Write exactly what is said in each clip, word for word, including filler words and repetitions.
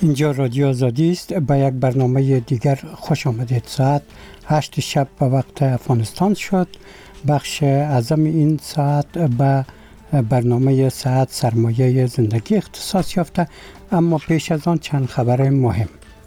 اینجا رادیو آزادی است. به یک برنامه دیگر خوش آمدید. ساعت هشت شب به وقت افغانستان شد. بخش اعظم این ساعت به برنامه ساعت سرمایه زندگی اختصاص یافته، اما پیش از آن چند خبر مهم.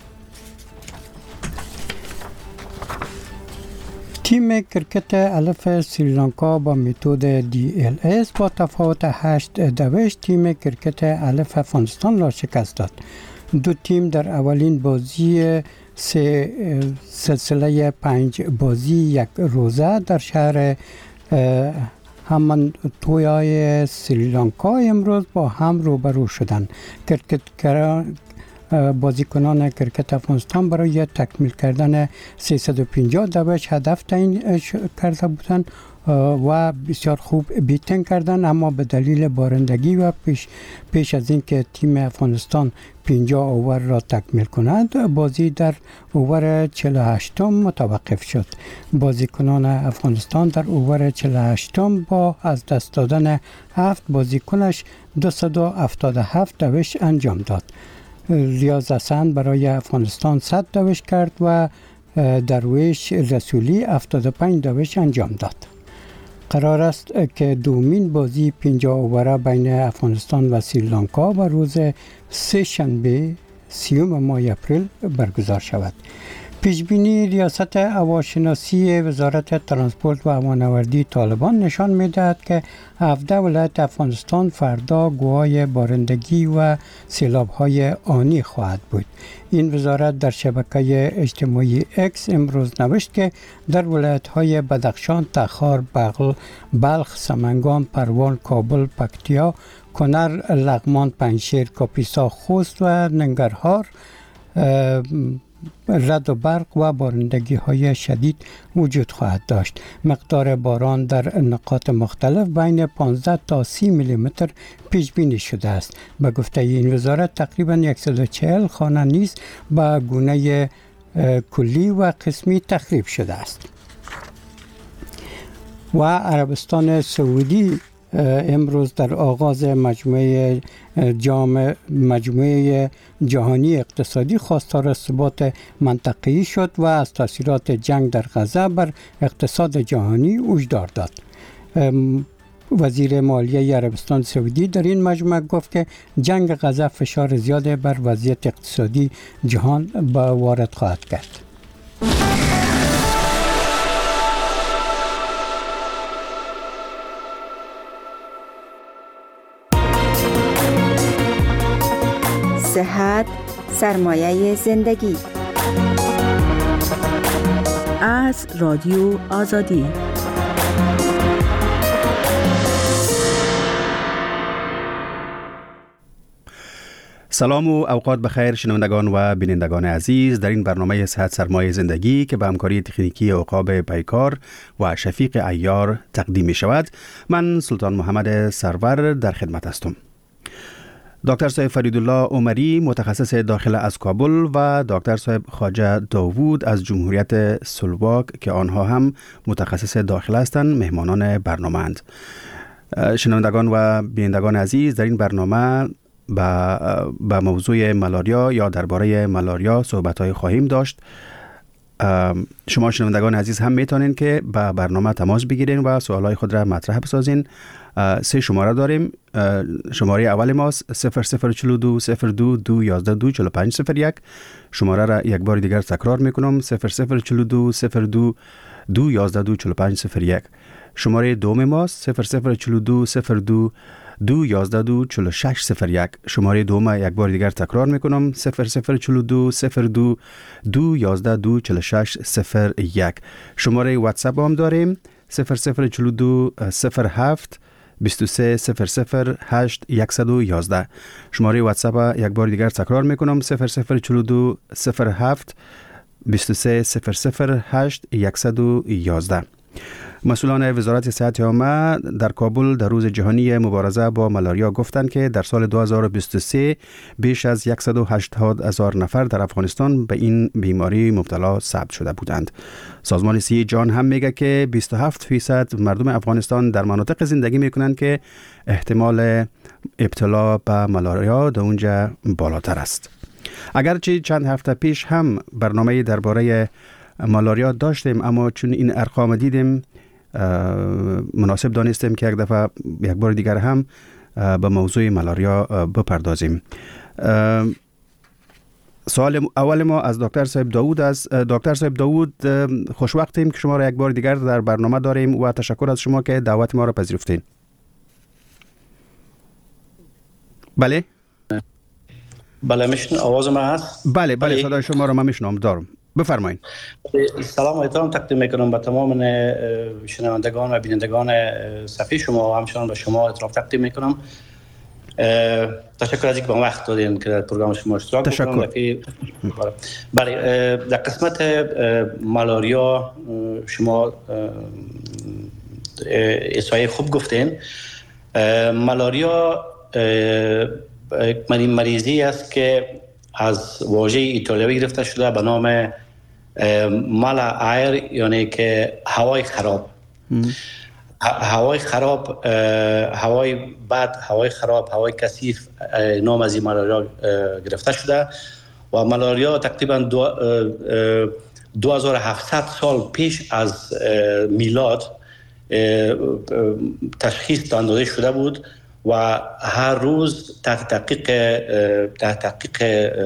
تیم کرکت الف سریلانکا با متد دی ال اس با تفاوت هشت دوشت تیم کرکت الف افغانستان را شکست داد. دو تیم در اولین بازی سه سلسله پنج بازی یک روزه در شهر همان تویای سریلانکا امروز با هم روبرو شدند. کرکتگران بازیکنان کرکت افغانستان برای تکمیل کردن سیصد و پنجاه دوش هدف تعیین کرده بودند و بسیار خوب بیتن کردند، اما به دلیل بارندگی و پیش, پیش از اینکه تیم افغانستان پنجاه اوور را تکمیل کند، بازی در اوور چهل و هشت متوقف شد. بازیکنان افغانستان در اوور چهل و هشت با از دست دادن هفت بازیکنش دویست و هفتاد و هفت دوش انجام داد. ریاض حسن برای افغانستان صد دوش کرد و درویش رسولی هفتاد و پنج دوش انجام داد. قرار است که دومین بازی پنجاه اووره بین افغانستان و سریلانکا و روز سه شنبه سیوم ماه اپریل برگزار شود. پیشبینی ریاست هواشناسی وزارت ترانسپورت و هوانوردی طالبان نشان می‌دهد که هفده ولایت افغانستان فردا گواه بارندگی و سیلاب‌های آنی خواهد بود. این وزارت در شبکه اجتماعی اکس امروز نوشت که در ولایت‌های بدخشان، تخار، بغل، بلخ، سمنگان، پروان، کابل، پکتیا، کنر، لغمان، پنجشیر، کاپیسا، خوست و ننگرهار رعد و برق و بارندگی های شدید وجود خواهد داشت. مقدار باران در نقاط مختلف بین پانزده تا سی میلی متر پیش بینی شده است. به گفته این وزارت تقریبا صد و چهل خانه نیز به گونه کلی و قسمی تخریب شده است. و عربستان سعودی امروز در آغاز مجموعه جام مجموعه جهانی اقتصادی خواستار ثبات منطقه‌ای شد و از تاثیرات جنگ در غزه بر اقتصاد جهانی هشدار داد. وزیر مالیه عربستان سعودی در این مجمع گفت که جنگ غزه فشار زیاد بر وضعیت اقتصادی جهان وارد خواهد کرد. صحت سرمایه زندگی از رادیو آزادی. سلام و اوقات بخیر شنوندگان و بینندگان عزیز. در این برنامه صحت سرمایه زندگی که به همکاری تکنیکی عقاب پیکار و شفیق عیار تقدیم می شود، من سلطان محمد سرور در خدمت هستم. دکتر صاحب فریدالله عمری متخصص داخله از کابل و دکتر صاحب خواجه داوود از جمهوریت سلواک که آنها هم متخصص داخله هستند مهمانان برنامه اند. شنوندگان و بینندگان عزیز، در این برنامه با, با موضوع ملاریا یا درباره ملاریا صحبت‌های خواهیم داشت. شما شنوندگان عزیز هم میتونین که با برنامه تماس بگیرین و سوالای خود را مطرح بسازین. سه شماره داریم. شماره اول ماست صفر صفر چلو دو صفر دو دو یازده دو چلو پنج صفر یک. شماره را یک بار دیگر تکرار میکنم: صفر صفر چلو دو صفر دو دو یازده دو چلو پنج صفر یک. شماره دوم ماست صفر صفر چلو دو صفر دو دو یازده دو چلو شش صفر یک. شماره دوم یک بار دیگر تکرار میکنم: صفر صفر چلو دو صفر دو دو یازده دو چلو شش صفر یک. شماره واتساپ هم داریم: صفر صفر چلو دو صفر هفت بیست و سه صفر صفر هشت صد و یازده. شماره واتساپ یک بار دیگر تکرار میکنم: صفر صفر چلو دو صفر هفت بیست و سه صفر صفر هشت صد و یازده. مسئولان وزارت صحت عامه در کابل در روز جهانی مبارزه با ملاریا گفتند که در سال دو هزار و بیست و سه بیش از صد و هشتاد هزار نفر در افغانستان به این بیماری مبتلا ثبت شده بودند. سازمان صحت جهان هم میگه که بیست و هفت فیصد مردم افغانستان در مناطق زندگی میکنند که احتمال ابتلا به ملاریا در اونجا بالاتر است. اگرچه چند هفته پیش هم برنامه درباره مالاریا داشتیم، اما چون این ارقام دیدیم مناسب دانستیم که یک دفعه یک بار دیگر هم به موضوع مالاریا بپردازیم. سوال اول ما از دکتر صاحب داوود است. دکتر صاحب داوود، خوشوقتیم که شما را یک بار دیگر در برنامه داریم و تشکر از شما که دعوت ما را پذیرفتین. بله بله میشن آواز ما هست؟ بله بله صدای شما را من میشنم. دارم، بفرمایید. سلام و احترام تقدیم میکنم به تمام شنوندگان و بینندگان صفحه شما و همچنان به شما احترام تقدیم میکنم. تشکر از اینکه با وقت دادین که در پروگرام شما اشتراک بکنم. بله، در قسمت مالاریا شما احصایه خوب گفتین. مالاریا یک مریضی است که از واژه ایتالیایی گرفته شده به نام مالا ایر، یعنی که هوای خراب. هوای خراب، هوای بد، هوای خراب، هوای کثیف نام از این مالاریا گرفته شده و مالاریا تقریبا دو, دو هزار و هفتصد سال پیش از میلاد تشخیص داده شده بود و هر روز تحت تحقیق تحت تحقیق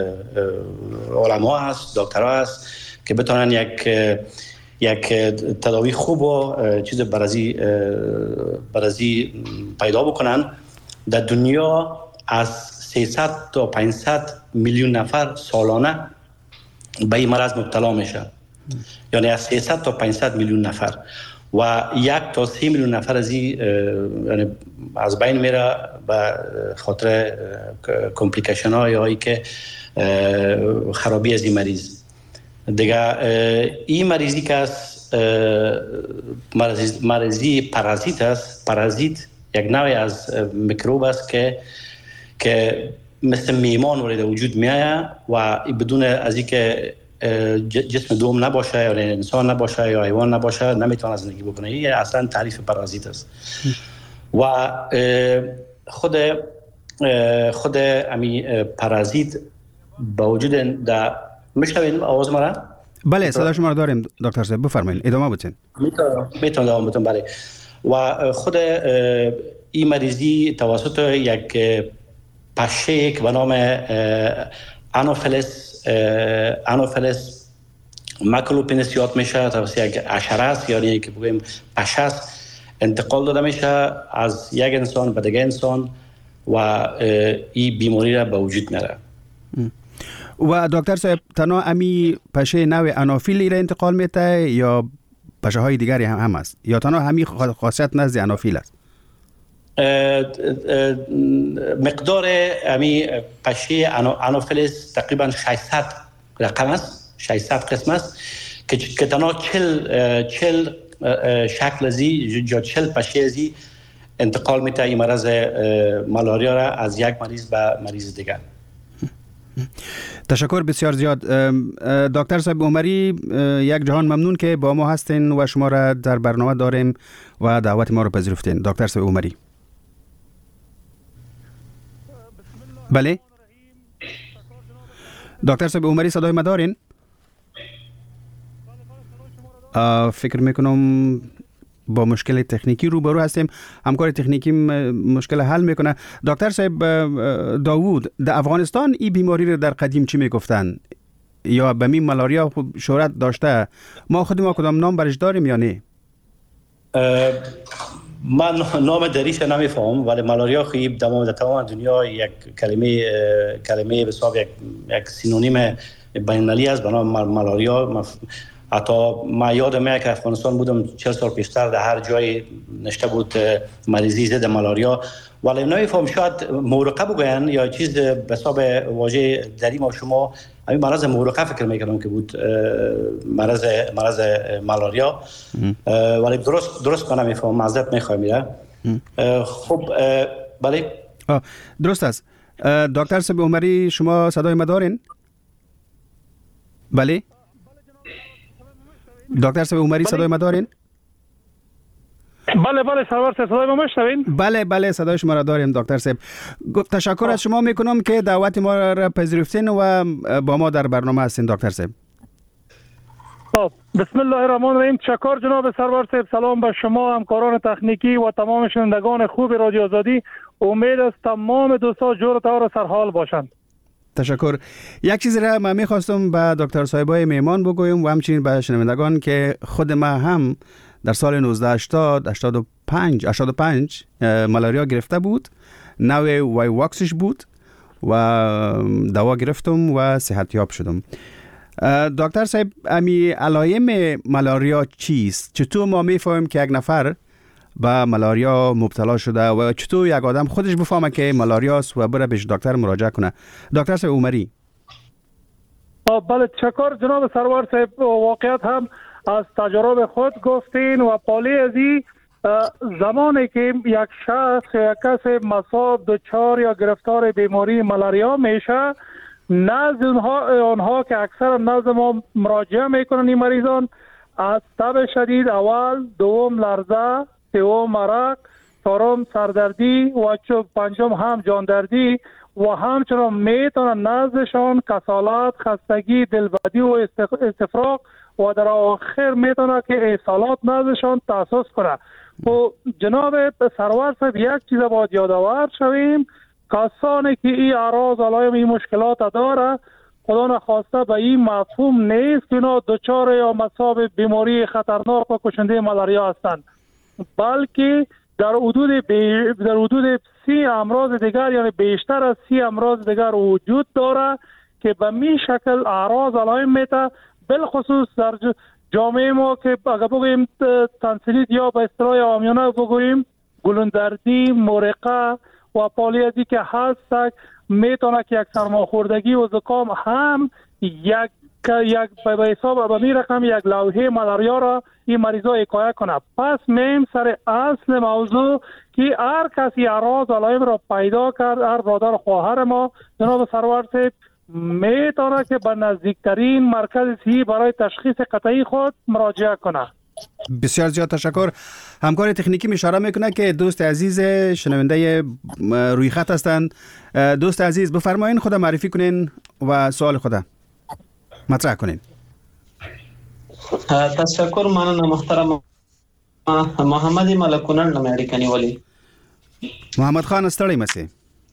علما هست، دکترها هست که بتونن یک یک تداوی خوب و چیز برازی برازی پیدا بکنن. در دنیا از سیصد تا پانصد میلیون نفر سالانه به این مرض مبتلا میشه، یعنی از سیصد تا پانصد میلیون نفر و یک تا سه میلیون نفر از این یعنی از بین میره به خاطر کمپلیکیشن های هایی که خرابی از این مریض. دیگه این مریضی که از مریضی پارازیت است. پارازیت یک نوعی از میکروب است که که مثل میمان وارد وجود میآید و بدون از اینکه جسم دوم نباشه یا انسان نباشه یا حیوان نباشه نمیتونه زندگی بکنه. این اصلا تعریف پارازیت است. و خود خود امی پارازیت با وجود در میشنوید آواز ما را؟ بله صدا شما را داریم دکتر صاحب، بفرمایید ادامه بدین. میتونم ادامه بدم. بله. و خود این مریضی توسط یک پشه که به نام آنوفیلس آنوفیلس ماکولوپینس یاد میشه، توسط یک حشره است، یعنی که بگوییم پشه است، انتقال داده میشه از یک انسان به دیگه انسان و این بیماری را به وجود میاره. و دکتر صاحب تنها امی پشه نوع آنافیلی را انتقال میده یا پشه های دیگری هم, هم است یا تنها همی خاصیت نزد آنافیل است؟ مقدار امی پشه آنوفیلس تقریبا ششصد رقم است، ششصد قسم است که که تنها چهل چهل شکل ازی یا چهل پشه ازی انتقال میده این مرض مالاریا را از یک مریض به مریض دیگر. تشکر بسیار زیاد دکتر صاحب عمری. یک جهان ممنون که با ما هستین و شما را در برنامه داریم و دعوت ما را پذیرفتین. دکتر صاحب عمری. بله دکتر صاحب عمری صدای ما دارین؟ فکر میکنم با مشکل تکنیکی روبرو هستیم. همکار تکنیکی مشکل حل میکنه. دکتر صاحب داوود، در افغانستان این بیماری رو در قدیم چی میگفتن؟ یا به می مالاریا شهرت داشته؟ ما خود ما کدام نام برش داریم یا نه؟ من نام دریش نمیفهم، ولی مالاریا خیلی در تمام دنیا یک کلمه کلمه به حساب یک یک سینونیم بین‌المللی است به نام مالاریا. حتی ما یادم میاد که افغانستان بودم چهل سال پیشتر در هر جای نشته بود مریضی ضد مالاریا، ولی نمیفهم شاید مورقه بگوین یا چیز به حساب واژه دری ما شما همین مرض مورقه فکر میکنم که بود مرض مرض مالاریا، ولی درست درست من نمیفهم، معذرت میخوام. میره خب بله درست است. دکتر صاحب عمری شما صدای ما دارین؟ بله دکتر صاحب عمری صدای ما دارین؟ بله بله سرور صاحب صدای ما میشنوین؟ بله بله صدای شما را داریم دکتر صاحب. گفت تشکر از شما میکنم که دعوت ما را پذیرفتین و با ما در برنامه هستین دکتر صاحب. خب بسم الله الرحمن الرحیم. تشکر جناب سرور صاحب. سلام به شما همکاران تکنیکی و تمام شنوندگان خوب رادیو آزادی. امید است تمام دوستان جور و طور سرحال باشند. تشکر. یک چیزی را من میخواستم به دکتر صاحبای میمان بگویم و همچنین به شنوندگان که خود ما هم در سال نوزده هشتاد هشتاد و پنج ملاریا گرفته بود. نوع وای واکسش بود و دوا گرفتم و صحتیاب شدم. دکتر صاحب امی علائم ملاریا چیست؟ چطور ما میفهمیم که یک نفر با ملاریا مبتلا شده و چطور یک آدم خودش بفهمه که ملاریا است و بره پیش دکتر مراجعه کنه؟ دکتر صاحب عمری. بله تشکر جناب سرور صاحب. واقعیت هم از تجربه خود گفتین و پالی ازی زمانی که یک شخص یا کسی مصاب دچار یا گرفتار بیماری ملاریا میشه، نزد اونها, اونها که اکثر نزد ما مراجعه میکنن این مریضان، از تب شدید اول، دوم لرزه، سوم عرق، چهارم سردردی و پنجم هم جاندردی و همچنان میتونن نزدشان کسالت، خستگی، دلبدی و استفراغ و در آخر میتونه که احسالات نزدشان تحسس کنه. و جناب سرور صاحب یک چیز باید یادآور شویم، کسانی که این اعراض علائم این مشکلات داره خدا نخواسته به این مفهوم نیست که اینا دچار یا مصاب بیماری خطرناک و کشنده ملاریا هستند، بلکه در حدود بی... در حدود سی امراض دیگر یعنی بیشتر از سی امراض دیگر وجود داره که به می شکل اعراض علائم میته. بالخصوص در جامعه ما که اگر بگوییم تنسیلیت یا به اصطلاح عامیانه بگوییم گلوندردی، مرقه و پالیزی که هست، میتونه که یک سرماخوردگی و زکام هم یک یک به حساب به می رقم یک لوحه ملاریا را این مریضا حکایت کنه. پس میم سر اصل موضوع که هر کسی اعراض علائم را پیدا کرد، هر برادر خواهر ما جناب سرور صاحب میتونه که به نزدیکترین مرکز صحی برای تشخیص قطعی خود مراجعه کنه. بسیار زیاد تشکر. همکار تکنیکی اشاره میکنه که دوست عزیز شنونده روی خط هستند. دوست عزیز بفرمایین خود معرفی کنین و سوال خود مطرح کنین. تشکر. من محترم محمد ملکونر نمیریکنی ولی محمد خان استړی مسی.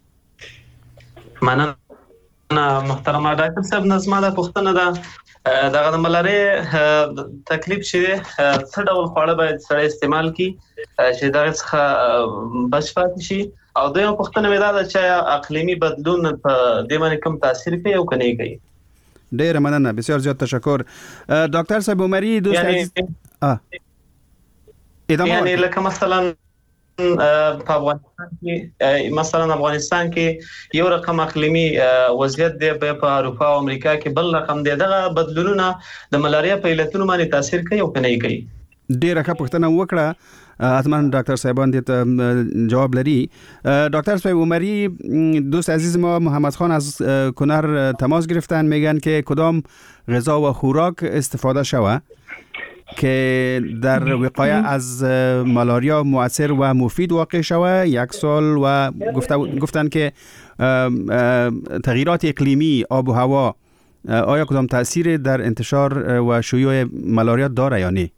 من محترم ډاکټر صاحب نظم ده پښتنه ده دغه د ملارې تکلیف چې څه ډول خواړه باید سره استعمال کی چې دغه څخه بچ پاتې شي، او دویم پښتنه مې ده چې اقلیمي بدلون په دې باندې کوم تاثیر کوي او کني کوي. ډیر مننه. بسیار زیاد تشکر. دکتر صاحب عمری دوست عزیز اه ادامه یعنی لکه مثلا په افغانستان کې مثلا افغانستان کې یو رقم اقلیمي وضعیت دی، په اروپا او امریکا کې بل رقم دی. دغه بدلونونه د ملاریا په علتونو باندې تاثیر کوي او کني کوي؟ ډیره ښه پوښتنه وکړه. حتما دکتر صاحبان دې جواب لري. دکتر صاحب عمری دوست عزیز ما محمد خان از کنر تماس گرفتن، میگن که کدام غذا و خوراک استفاده شوه که در وقایه از ملاریا مؤثر و مفید واقع شوه. یک سال و گفتن که تغییرات اقلیمی، آب و هوا آیا کدام تأثیر در انتشار و شیوع ملاریا داره یا نه؟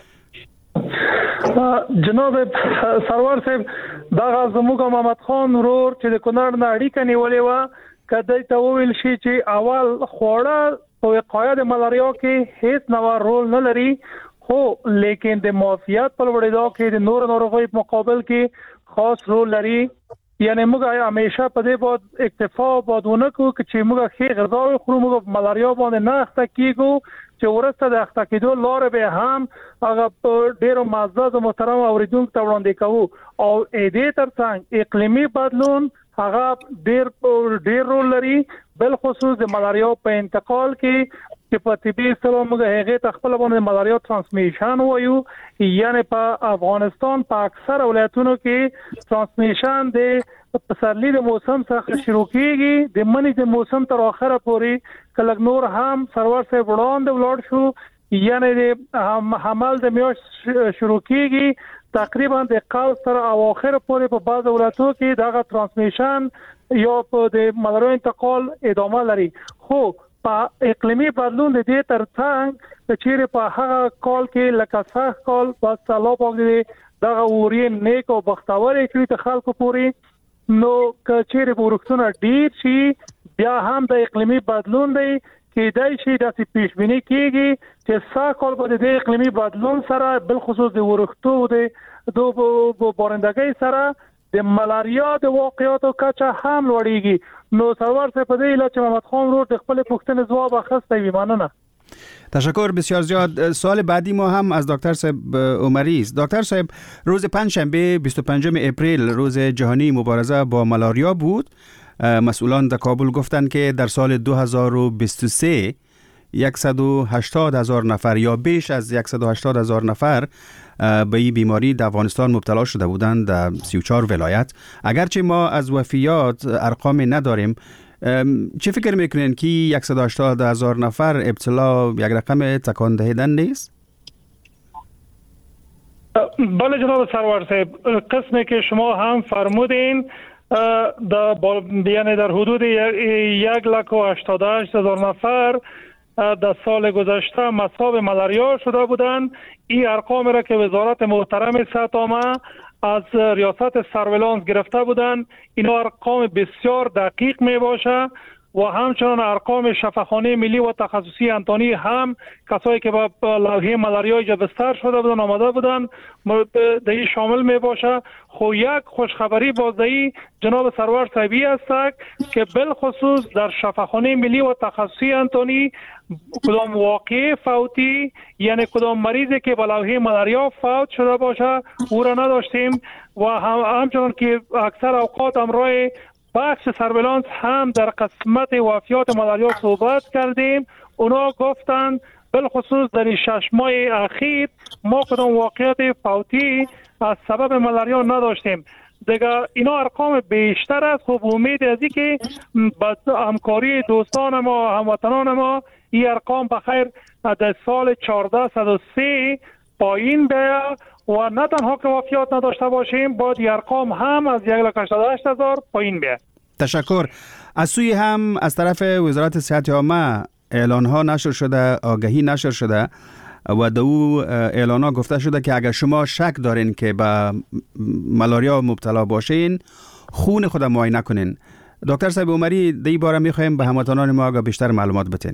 جناب سرور صاحب دغه زموږ محمد خان ورور چې د کونړ نه اړیکه نیولې وه، کدی ته وویل شي چې اول خوړه په وقایه د ملاریا کې هیڅ نوع رول نه لري، خو لیکن د معافیت په لوړېدو کې د نور ناروغیو په مقابل کې خاص رول لري. یعنی موږ همیشه په دې باید اکتفا باید ونه کړو چې موږ ښې غذا وخورو، موږ په ملاریا باندې نه اخته کیږو چې ورسته د اخته کېدو لارې به هم هغه ډېرو معزز محترم اورېدونکو ته وړاندې کوو. او دې ترڅنګ اقلیمي بدلون هغه ډېر ډېر رول لري، بالخصوص د ملاریا په انتقال کې چې په طبي اصطلاح موږ هغې ته خپله باندې ملاریا ترانسمیشن وایو. یعنی په افغانستان په اکثر ولایتونو کې ترانسمیشن د پسرلی د موسم څخه شروع کیږي، د مني د موسم تر اخره پورې کله نور هم سرور صاحب وړاندې ولاړ شو یعنی حمل د میاشت شروع کیږي تقریبا د کال تر اواخر پورې په بعض ولایتونو کې دغه ترانسمیشن یا په د ملاریا انتقال ادامه لري. خو په اقلیمي بدلون د دې ترڅنګ چې په هغه کال کې لکه سخت کال په سالو باندې دغه اوري نیک او بختور کړي ته خلکو پوري نو کچېره ورکتونه ډیر شي بیا هم د اقلیمي بدلون دی کې دای شي د پیش بینی کیږي چې سا کال په دې اقلیمي بدلون سره بل خصوص د ورختو د دوه بارندګۍ سره د ملاریا د واقعاتو کچه هم لوړیږي. نو سرور څه په دې لچ محمد خان رو د خپل پوښتنې جواب اخیسته وي. ممنونه. تشکر بسیار زیاد. سوال بعدی ما هم از دکتر صاحب عمری است. دکتر صاحب روز پنجشنبه بیست و پنجم اپریل روز جهانی مبارزه با ملاریا بود. مسئولان در کابل گفتند که در سال دو هزار و بیست و سه صد و هشتاد هزار نفر یا بیش از صد و هشتاد هزار نفر به این بیماری در افغانستان مبتلا شده بودند در سی و چهار ولایت. اگرچه ما از وفیات ارقام نداریم، چه فکر میکنین که صد و هشتاد هزار نفر ابتلا یک رقم تکان دهیدن نیست؟ بله جناب سرور صاحب، قسمی که شما هم فرمودین در یعنی در حدود یک لک و هشتاد و هشت هزار نفر در سال گذشته مصاب ملاریا شده بودند. این ارقام را که وزارت محترم صحت عامه از ریاست سرولانس گرفته بودند، اینا ارقام بسیار دقیق می باشه و همچنان ارقام شفاخانه ملی و تخصصی انتانی هم کسایی که با لوحه ملاریا جبستر شده بودن آمده بودن در این شامل می باشه. خو یک خوشخبری بازدهی جناب سرور صاحبی است که بالخصوص در شفاخانه ملی و تخصصی انتانی کدام واقع فوتی یعنی کدام مریضی که با لوحه ملاریا فوت شده باشه او را نداشتیم و هم همچنان که اکثر اوقات امروز بخش سرولانس هم در قسمت وفیات ملاریا صحبت کردیم. اونا گفتند بالخصوص در شش ماه اخیر ما کدام واقعیت فوتی از سبب ملاریا نداشتیم. دیگه اینا ارقام بیشتر است. خب امید از که با همکاری دوستان ما هموطنان ما این ارقام بخیر در سال چهارده صد و سه پایین بیاد و نه تنها که وفیات نداشته باشیم باید این ارقام هم از یک لک هشتاد و هشت هزار پایین بیاد. تشکر. از سوی هم از طرف وزارت صحت عامه اعلان ها نشر شده، آگهی نشر شده و در او اعلان ها گفته شده که اگر شما شک دارین که به ملاریا مبتلا باشین خون خود معاینه کنین. دکتر صاحب عمری در این باره میخوایم به هموطنان ما آگاه بیشتر معلومات بتین.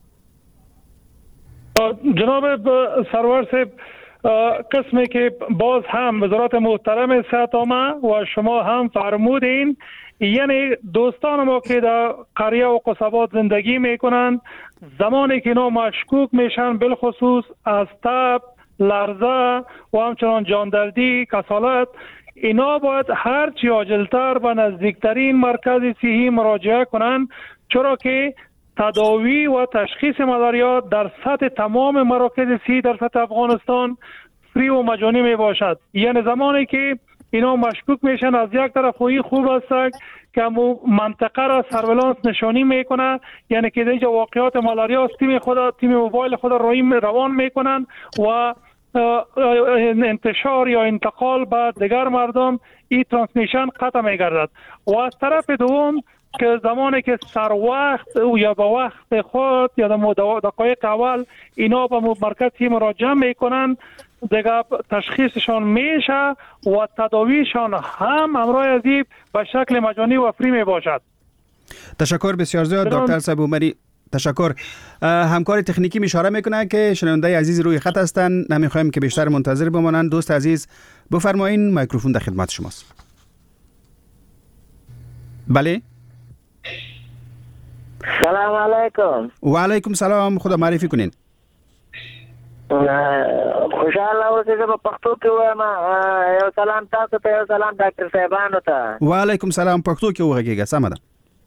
جناب سرور صاحب، قسمی که باز هم وزارت محترم صحت عامه و شما هم فرمودین، یعنی دوستان ما که در قریه و قصبات زندگی میکنند زمانی که اینا مشکوک میشن بالخصوص از تب، لرزه و همچنان جاندردی، کسالت، اینا باید هر چی عاجلتر به نزدیکترین مرکز صحی مراجعه کنند، چرا که تداوی و تشخیص ملاریا در سطح تمام مراکز صحی در سطح افغانستان فری و مجانی می باشد. یعنی زمانی که اینا مشکوک میشن از یک طرف خویی خوب است که منطقه را سرولانس نشانی میکنه، یعنی که اینجا واقعات ملاریا است، تیم خود تیم موبایل خود رویم روان میکنن و انتشار یا انتقال به دیگر مردم این ترانسمیشن قطع میگردد. و از طرف دوم که زمانی که سر وقت یا به وقت خود یا در دقایق اول اینا به مرکزی مراجعه میکنن، دیگه تشخیصشان میشه و تداویشان هم امروز ازی به شکل مجانی و فری می باشد. تشکر بسیار زیاد دکتر صاحب عمری. تشکر. همکار تکنیکی اشاره میکنه که شنونده عزیز روی خط هستن، نمیخوایم که بیشتر منتظر بمانند. دوست عزیز بفرمایین، میکروفون در خدمت شماست. بله. سلام علیکم. و علیکم سلام. خدا معرفی کنین. خوشاله اوسئ. زه په پښتو کې وایم. یو سلام تاسو ته، یو سلام ډاکټر صاحبانو ته. وعلیکم سلام. پښتو کې وغږیږه. سمه ده.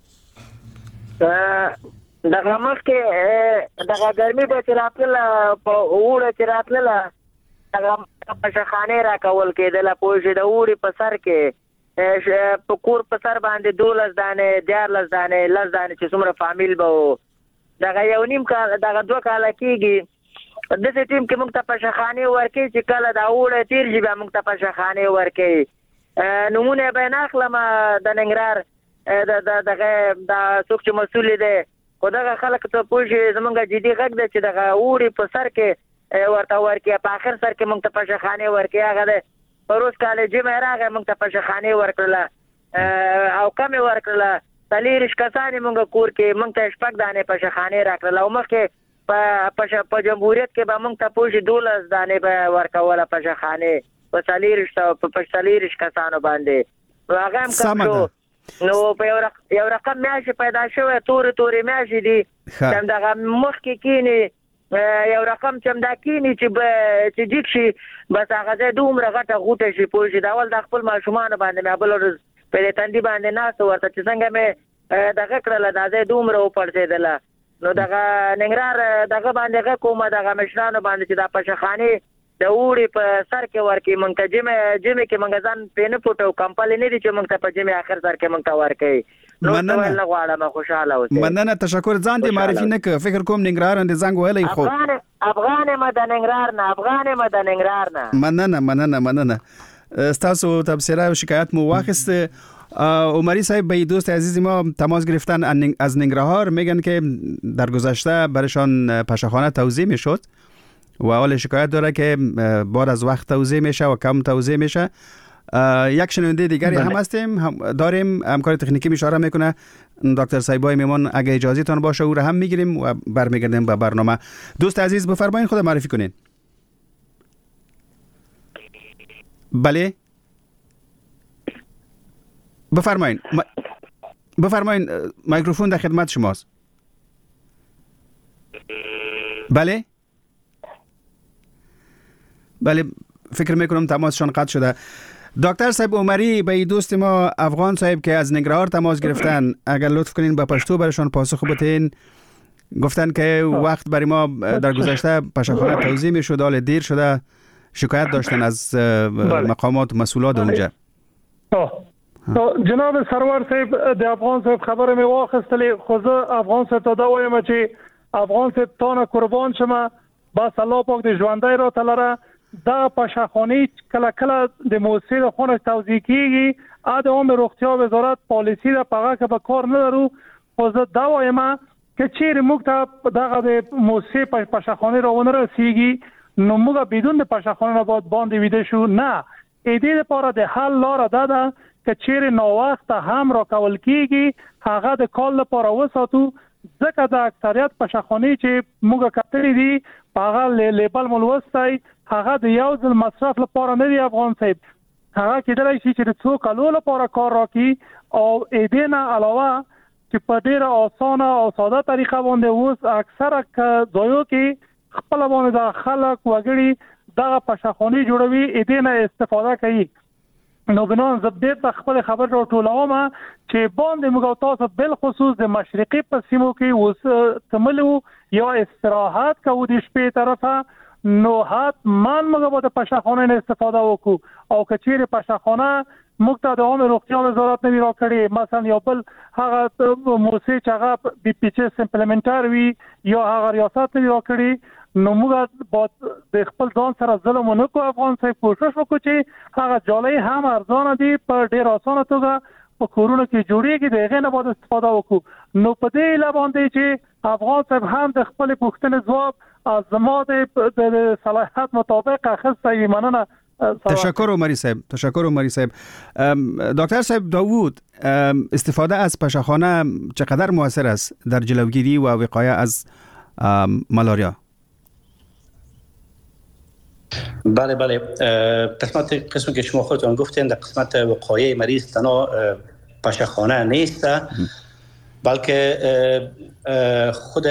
دغه مخکې دغه ګرمي به چې راتلله په اوړه چې راتلله دغه پشخانې راکول کېدله، پوه شئ، د اوړي په سر کې په کور په سر باندې دولس دانې دیارلس دانې لس دانې چې څومره فامیل به و. دغه یو نیم کال دغه دوه کاله کېږي د دې ټیم کې موږ ته پشخانه ورکې چې کله دا وړه تیر جی به موږ ته پشخانه ورکې نمونه به ناخلم د ننګرهار د د دغه د څوک چې مسؤل دي خدای خلک ته پوښي زمونږ جدي غږ دی چې دغه وړي په سر کې ورته ورکې په اخر سر کې موږ ته پشخانه ورکې هغه د پروس کالج مې راغی موږ ته پشخانه ورکړه او کم ورکړه تلیرش کسانې موږ کور کې موږ ته شپږ دانې پشخانه راکړه او مخکې په په جمهوریت کې به موږ ته پوښي دولس دانې به ورکوله پشخانه په تلیرش په پشتلیرش کسانو باندې هغه هم کم نو په یو رقم یو رقم میاشي پیدا شوی تورې تورې میاشي دي چې دغه مخ کې کینی یو رقم چې دا کینی چې چې جګ شي بس هغه ځای دومره غټه غوټه شي پوه شي دا ول د خپل ماشومان باندې مې بل ورځ په تندې باندې ناس ورته چې څنګه مې دغه کړل دا ځای دومره وپړسېدله نو دغه ننګرهار دغه باندې غ کومه دغه مشرانو باندې چې دا پشخانه د وړي په سر کې ورکی مونږ ته جمع جمع کې مونږ ځان پینې پټو کمپل نه دي چې مونږ ته په جمع اخر سر کې مونږ ته ورکی نو ټول غواړم خوشاله اوسئ. مننه تشکر ځان دې معرفي نه ک فکر کوم ننګرهار اند زنګ ویلې خو افغان افغان مد ننګرهار نه افغان مد ننګرهار نه مننه مننه مننه تاسو تبصره و شکایت مو واخست. عمری صاحب به دوست عزیز ما تماس گرفتن از ننگرهار میگن که در گذشته برشان پشخانه توزیع میشد و حال شکایت داره که بعد از وقت توزیع میشه و کم توزیع میشه. یک شنونده دیگری هم هستیم هم داریم همکار تکنیکی اشاره میکنه دکتر سایبای میمون اگه اجازه تان باشه او را هم میگیریم و برمیگردیم به برنامه. دوست عزیز بفرمایید خود معرفی کنین. بله بفرمایید بفرمایید میکروفون در خدمت شماست. بله بله فکر میکنم تماسشان قطع شده. دکتر صاحب عمری به دوست ما افغان صاحب که از ننگرهار تماس گرفتن اگر لطف کنین به پشتو برشان پاسخ بدین. گفتن که وقت برای ما در گذشته پشخانه توزیع میشد حال دیر شده شکایت داشتن از مقامات مسئولات اونجا. جناب سرور صاحب د افغان صاحب خبره مې واخیستلې خو زه افغان صاحب ته دا وایم چې افغان صاحب تانه قربان شمه بس الله پاک د ژوندی راته لره دا پشخانه کله کله د موسسې خونه توزیع کیږي ا د عامه روغتیا وزارت پالیسی ده پغه که به کار نه لرو خو زه دا وایم که چیرې موږ ته دغه د موسسې پشخانه راونه رسیږي نو موږ بدون د پشخانه نه باید باندې ویده شو نه ا دې لپاره د حل لاره ده ده که چیرې نو وخت هم را کول کیږي هغه د کال لپاره وساتو ځکه د اکثریت پشخانه چې موږ کتلې دي هغه لیبل ملوستای هغه د یو ځل مصرف لپاره نه دی افغان صاحب هغه کېدلای شي چې د څو کالو لپاره کار راکړي او ا دې نه علاوه چې په ډیره اسانه او ساده طریقه باندې اوس اکثره ځایو کې خپل باندې د خلک وګړي دغه پشخانه جوړوي ا دې نه استفاده کوي. نو بنان زبدیت د خپل خبر را ټولوم چې باندې موږ تاسو بل خصوص د مشرقي په سیمو کې اوس تملو یا استراحت کوو د شپې طرفه نو حتمان موږ به د پشخانه نه استفاده وکړو او کچېره پشخانه موږ ته د عامه روغتیا وزارت نه راکړي مثلا یو بل هغه موسسه چې هغه بي پی ایچ اس امپلیمنټر وي یا هغه ریاست نه راکړي نو موږ د خپل ځان سره ظلم نه کوو. افغان صاحب کوشش وکړو چې هغه جالۍ هم ارزانه دي په ډیر اسانه توګه په کورونو کې جوړیږي دغه نه باید استفاده وکړو. نو په دې لباندې چې افغان صاحب هم د خپل پوښتنې ځواب از زما د صلاحیت مطابق اخیسته مننه. تشکر عمری صاحب تشکر عمری صاحب. دکتر صاحب داوود استفاده از پشخانه چقدر موثر است در جلوگیری و وقایه از مالاریا؟ بله بله قسمت قسمی که شما خودتون گفتین در قسمت وقایه مریض تنها پشخانه نیست بلکه خود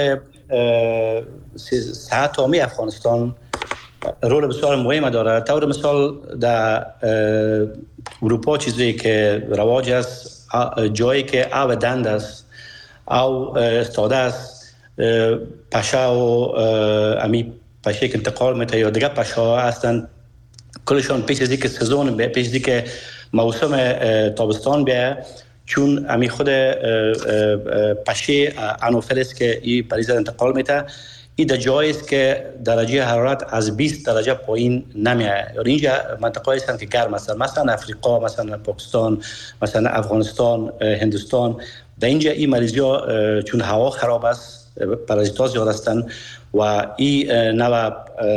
صحت عامه افغانستان رول بسیار مهم داره. طور مثال در اروپا چیزی که رواج است جایی که آب دند است او استاده است پشه و امی پشه که انتقال میته یا دیگه پشه ها هستن کلشان پیش از که سزون به پیش از که موسم تابستان بیه چون امی خود پشه انوفیلس که این پریزه انتقال میته این در جایی است که درجه حرارت از بیست درجه پایین نمیاد. یعنی اینجا منطقه‌ای هستند که گرم هستند، مثلا افریقا، مثلا پاکستان، مثلا افغانستان، هندوستان. در اینجا این مریضی‌ها چون هوا خراب است، پارازیت‌ها زیاد هستند و این نوع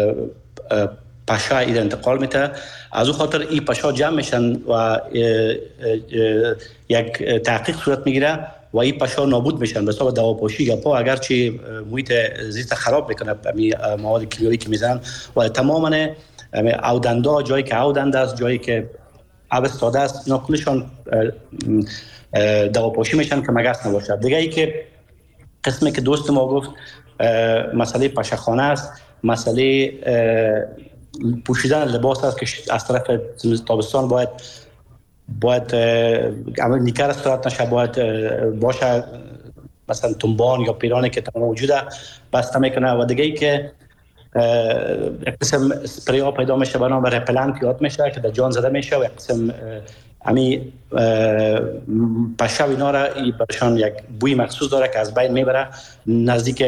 پشه این انتقال میده. از اون خاطر این پشه جمع میشن و یک تحقیق صورت میگیره و این پشه نابود میشن به حساب دواپاشی یا پا، اگرچه محیط زیست خراب میکنه همین مواد کیمیایی که میزنن و تماما اودنده، جایی که اودند است، جایی که آب استاده است، اینا کلشان دواپاشی میشن که مگس نباشه. دیگه ای که قسمی که دوست ما گفت مسئله پشه‌خانه است، مسئله پوشیدن لباس است که از طرف تابستان باید باید عمل نیکر استراحت نشه، باید باشه مثلا تنبان یا پیرانی که تمام وجوده بسته میکنه. و دیگه ای که یک قسم اسپری ها پیدا میشه به نام رپلنت یاد میشه که در جان زده میشه و یک قسم امی پشه و اینا را برشان یک بوی مخصوص داره که از بین میبره، نزدیک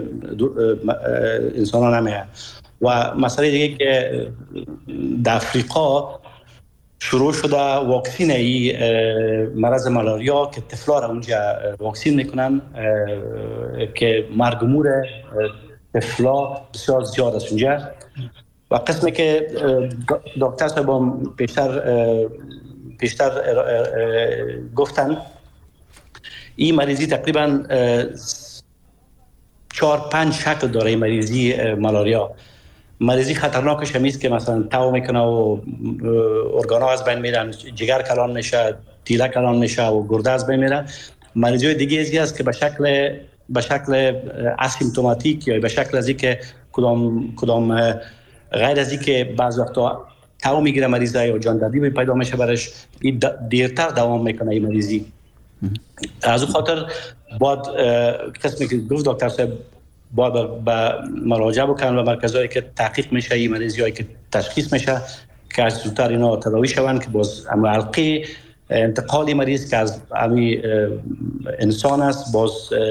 انسان ها نمیه. و مسئله دیگه که در افریقا شروع شده واکسین ای مرض مالاریا که طفلا را اونجا واکسین میکنن که مرگ و مور طفلا بسیار زیاد است اونجا. و قسمی که دکتر صاحب پیشتر پیشتر گفتن، این مریضی تقریبا چهار پنج شکل داره. این مریضی مالاریا مریضی خطرناکش همیست که مثلا تاو میکنه و ارگانا از بین میرن، جگر کلان میشه، تیله کلان میشه و گرده از بین میره. مریضی دیگه ازی است که به شکل به شکل اسیمپتوماتیک یا به شکل ازی که کدام کدام غیر ازی که بعض وقتا تاو میگیره مریضه یا جان دادی پیدا میشه برش، این دیرتر دوام میکنه این مریضی. از اون خاطر باید قسمی که گفت دکتر صاحب باید به مراجعه بکنن و مرکزهایی که تحقیق میشه این مریضیایی که تشخیص میشه که از زودتر اینا تداوی شوند که باز اما حلقه انتقالی مریض که از امی انسان است باز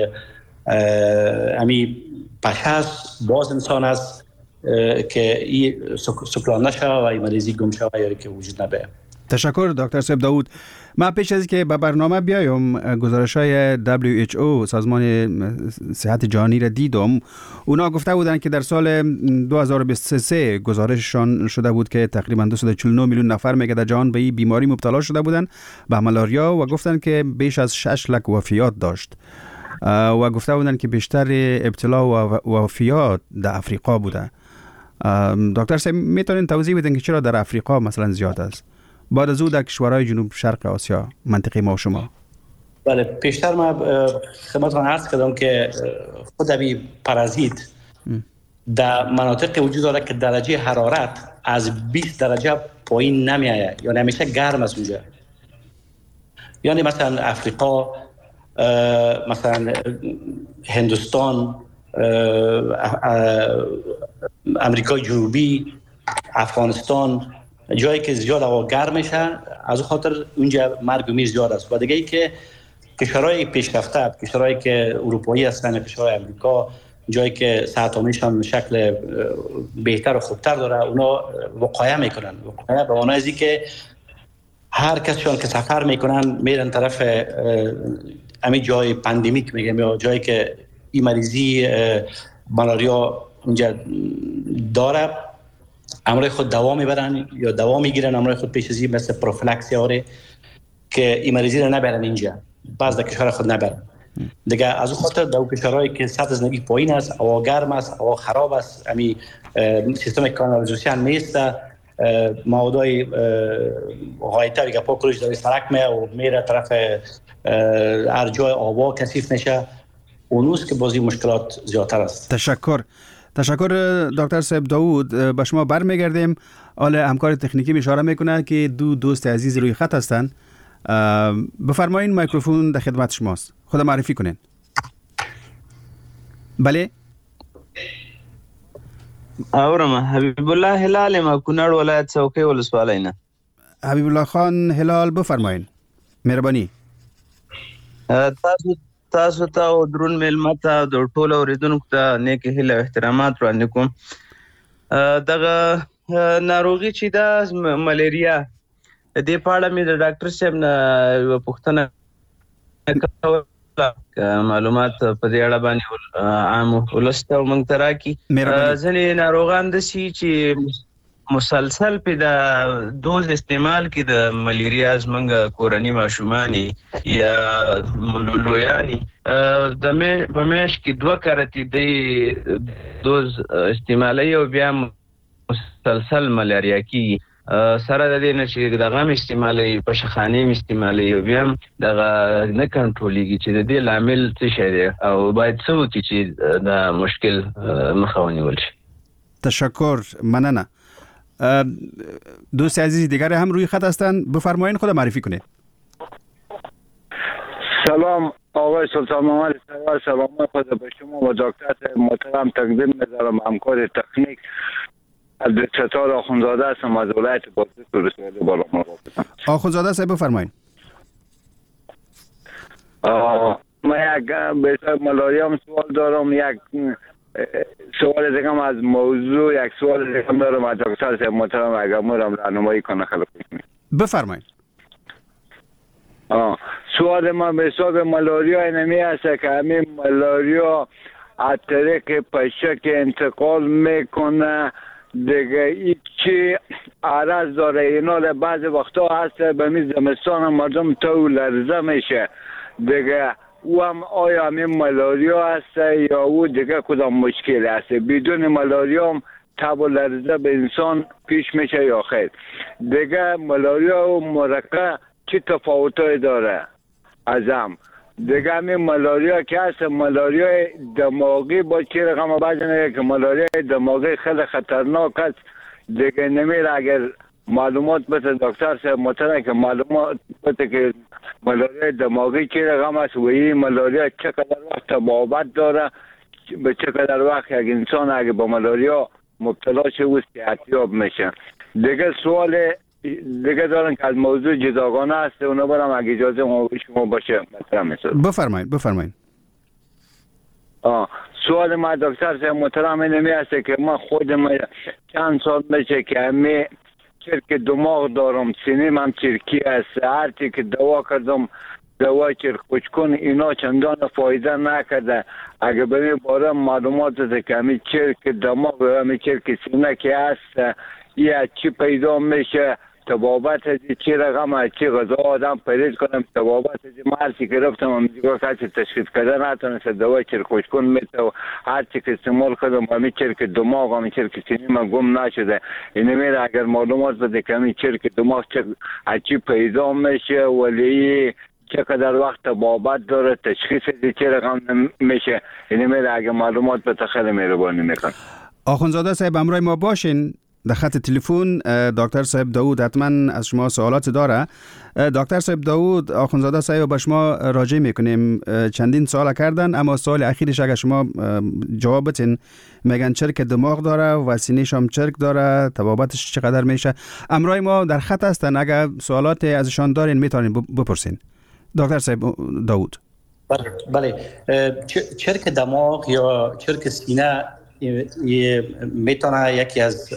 امی پشه است باز انسان است که این سکران نشه و این مریضی گم شوه یا که وجود نبه. تشکر دکتر صاحب داود. ما پیش از که به برنامه بیایم گزارش‌های دبلیو اچ او سازمان صحت جهانی را دیدم. اونا گفته بودند که در سال دو هزار و بیست و سه گزارششان شده بود که تقریبا دویست و چهل و نه میلیون نفر میگه در جهان به این بیماری مبتلا شده بودند به مالاریا و گفتند که بیش از شش لک وفیات داشت و گفته بودند که بیشتر ابتلا و وفیات در افریقا بوده. دکتر صاحب میتونین توضیح بدین که چرا در افریقا مثلا زیاد است بعد از او در کشورهای جنوب شرق آسیا منطقه ما و شما؟ بله، پیشتر ما خدمتتون عرض کردم که خود این پارازیت در مناطق وجود داره که درجه حرارت از بیست درجه پایین نمیآید، یعنی همیشه گرم است اونجا. یعنی مثلا افریقا، مثلا هندوستان، امریکای جنوبی، افغانستان، جایی که زیاد هوا گرم میشه از اون خاطر اونجا مرگ و میر زیاد است. و دیگه ای که کشورهای پیشرفته، کشورهایی که اروپایی هستن، کشورهای امریکا، جایی که صحت عامه‌شان شکل بهتر و خوبتر داره، اونا وقایع میکنن. وقایع به معنی ازی که هر کسشون که سفر میکنن میرن طرف همین جای پاندمیک میگم یا جایی که این مریضی مالاریا اونجا داره، امروی خود دوا میبرن یا دوا میگیرن، امروی خود پیش ازی مثل پروفیلاکسی آره که این مریضی رو نبرن اینجا، بعض در کشور خود نبرن دیگه. از اون خاطر در کشورهایی که سطح زندگی پایین است، هوا گرم است، هوا خراب است، همین سیستم کانالیزاسیون نیست، موادای غایطه دیگه پا کلش در سرک میه و میره طرف هر جای آوا کثیف میشه، اونوست که بازی مشکلات زیادتر است. تشکر. تشکر دکتر صاحب داود. به شما برمیگردیم. حالا همکار تکنیکی اشاره میکنه که دو دوست عزیز روی خط هستن. بفرمایید، میکروفون در خدمت شماست. خود معرفی کنین. بله. اورم حبیب الله هلال ما کنړ ولایت څوکۍ ولسوالۍ نه. حبیب الله خان هلال بفرمایید. مهربانی. تاسو تاسو ته او درون میلمه ته د ټولو اوریدونکو ته نیک هیله او احترامات وړاندې کوم. دغه ناروغي چې دا ملیریا د دې په اړه مې د ډاکټر صاحب نه یوه پوښتنه کوله، معلومات په دې اړه باندې عام ولس ته موږ ته راکړي. ځینې ناروغان داسې چې مسلسل په د دوز استعمال کې د ملیریا زمونږ کورني ماشومان یا لویان د په میاشت کې دوه کرتې د دوز استعمالوي او بیا مسلسل ملیریا کېږي. سره د دې نه چې دغه هم استعمالوي، پشخانې هم استعمالوي او بیا هم دغه نه کنټرولېږي چې د دې لامل څه شی دی او باید څه وکړي چې دا مشکل مخه ونیول شي. تشکر، مننه. دوست عزیز دیگر هم روی خط هستند، بفرمایید خود معرفی کنید. سلام آقای سلطان محمد سرور، سلام خود به شما و دکتر محترم تقدیم می‌دارم. همکار تکنیک عبدالستار آخوندزاده هستم از ولایت بادغیس ولسوالی بالامرغاب. آخوندزاده صاحب بفرمایید. من یک بسیار ملاریا هم سوال دارم، یک سوال دیگه از موضوع، یک سوال دیگه دارم از دکتر صاحب محترم اگر مورم راهنمایی کنه خیلی خوب. بفرمایید. آه سوال من به حساب ملاریا اینمی است که همین ملاریا از طریق پشک انتقال میکنه دیگه، ای چی عرض داره اینا بعض وقتا هست به می زمستان مردم تو لرزه میشه دیگه، او هم آیا همین ملاریا هست یا او دیگه کدام مشکل هست؟ بدون ملاریا هم تب و لرزه به انسان پیش میشه یا خیر؟ دیگه ملاریا و مرقه چی تفاوتایی داره از هم؟ دیگه همین ملاریا که هست ملاریا دماغی با چی رقم بعضی نگه که ملاریا دماغی خیلی خطرناک است دیگه، نمیره اگر معلومات بده دکتر صاحب محترم که معلومات بده که ملاریا دماغی چی رقم است و این ملاریا چقدر وقت تبابت داره، به چقدر وقت یک انسان اگه با ملاریا مبتلا شه و صحتیاب میشه. دیگه سوال دیگه دارن که از موضوع جداگانه است، اونو برم اگه اجازه شما باشه محترم میسازم. بفرمایید بفرمایید. آه سوال ما دکتر صاحب محترم اینمی است که من خودم چند سال میشه که همه چرک دماغ دارم، سینیم هم چرکی است، هر چی که دوا کردم دوا چرک خوشکن اینا چندان فایده نکرده. اگه به این باره معلومات ده که همین چرک دماغ و همین چرک سینه که هست یا چی پیدا میشه، تبابت از چی رقم از چی غذا آدم پرید کنم، تبابت از مرسی که رفتم هم دیگه کسی تشخیص کرده نتونست دوا چرک خوشکن میته و هر چی که استعمال کردم همین چرک دماغ همین چرک سینه من گم نشده. اینه میره اگر معلومات بده که همین چرک دماغ از چی پیدا میشه ولی چقدر وقت تبابت داره، تشخیص از چی رقم میشه، اینه میره اگر معلومات بده خیلی مهربانی میکنم. آخوندزاده صاحب همراه ما باشین در خط تلفن. دکتر صاحب داوود حتما از شما سوالات داره. دکتر صاحب داوود، آخوندزاده صاحب با شما راجع میکنیم، چندین سوال کردن اما سوال اخیرش اگر شما جواب بتین، میگن چرک دماغ داره و سینه‌ش هم چرک داره، تبابتش چقدر میشه. همراه ما در خط هستن، اگر سوالات ازشان دارین میتونین بپرسین. دکتر صاحب داوود. بله بله، چرک دماغ یا چرک سینه میتونه یکی از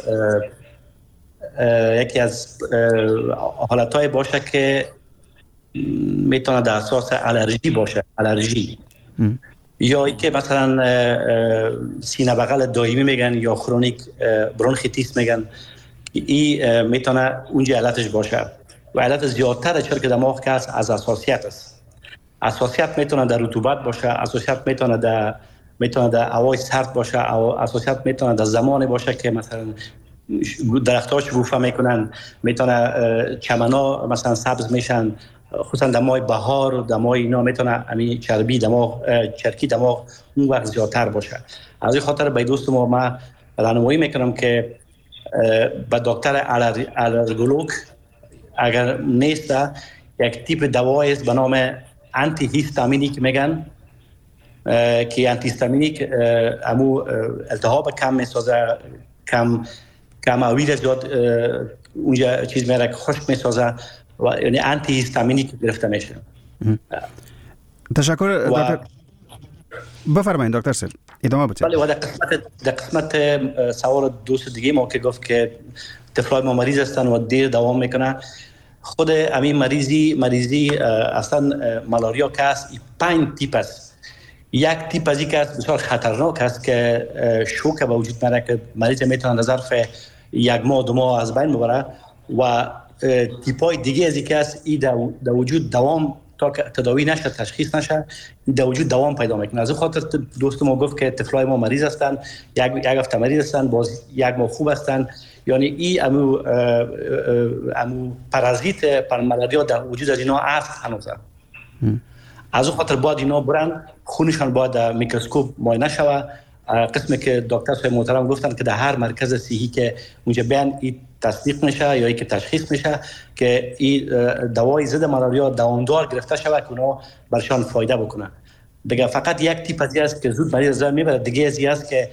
یکی از حالتهای باشه که میتونه در اساس الرژی باشه، الرژی ام. یا اینکه مثلا سینه بغل دائمی میگن یا کرونیک برونخیتیس میگن، این میتونه اونجا علتش باشه. و علت زیادتر چرک دماغ که است از اساسیت است. اساسیت میتونه در رطوبت باشه، اساسیت میتونه در میتونه در هوای سرد باشه، او اساسیت میتونه در زمانی باشه که مثلا درخت‌ها شکوفه میکنن، میتونه چمن‌ها مثلا سبز میشن، خصوصا در ماه بهار و در ماه اینا میتونه همین چربی دماغ، چرکی دماغ اون وقت زیادتر باشه. از این خاطر به دوست ما من راهنمایی میکنم که به دکتر الرژولوژ اگر نیست یک تیپ دوایی است به نام آنتی هیستامینیک میگن که آنتی هیستامینیک همو التهاب کم میسازه، کم کم اویل زیاد اونجا چیز میره که خشک میسازه و یعنی آنتی هیستامینیک گرفته میشه. تشکر دکتر. بفرمایید دکتر سل ادامه بدید. بله، و در قسمت در قسمت سوال دوست دیگه ما که گفت که طفلای ما مریض هستن و دیر دوام میکنه، خود همین مریضی مریضی اصلا مالاریا که است پنج تیپ است. یک تیپ از این که است بسیار خطرناک است که شوک به وجود میاره که مریض میتونه در ظرف یک ماه دو ماه از بین ببره، و تیپای دیگه از این که است این در وجود دوام تا که تداوی نشه، تشخیص نشه، در وجود دوام پیدا میکنه. از این خاطر دوست ما گفت که طفلای ما مریض هستن، یک یک هفته مریض هستن، باز یک ماه خوب هستن، یعنی این امو امو پارازیت پرمالاریا در وجود از اینا است هنوز. از اون خاطر باید اینا برن خونشان باید در میکروسکوپ معاینه شوه. قسمی که دکتر صاحب محترم گفتن که در هر مرکز صحی که اونجا بیان این تصدیق میشه یا ای که تشخیص میشه که این دوای ضد مالاریا دوامدار گرفته شود که اونا برشان فایده بکنه. دیگه فقط یک تیپ از است که زود مریض از میبره، دیگه از است که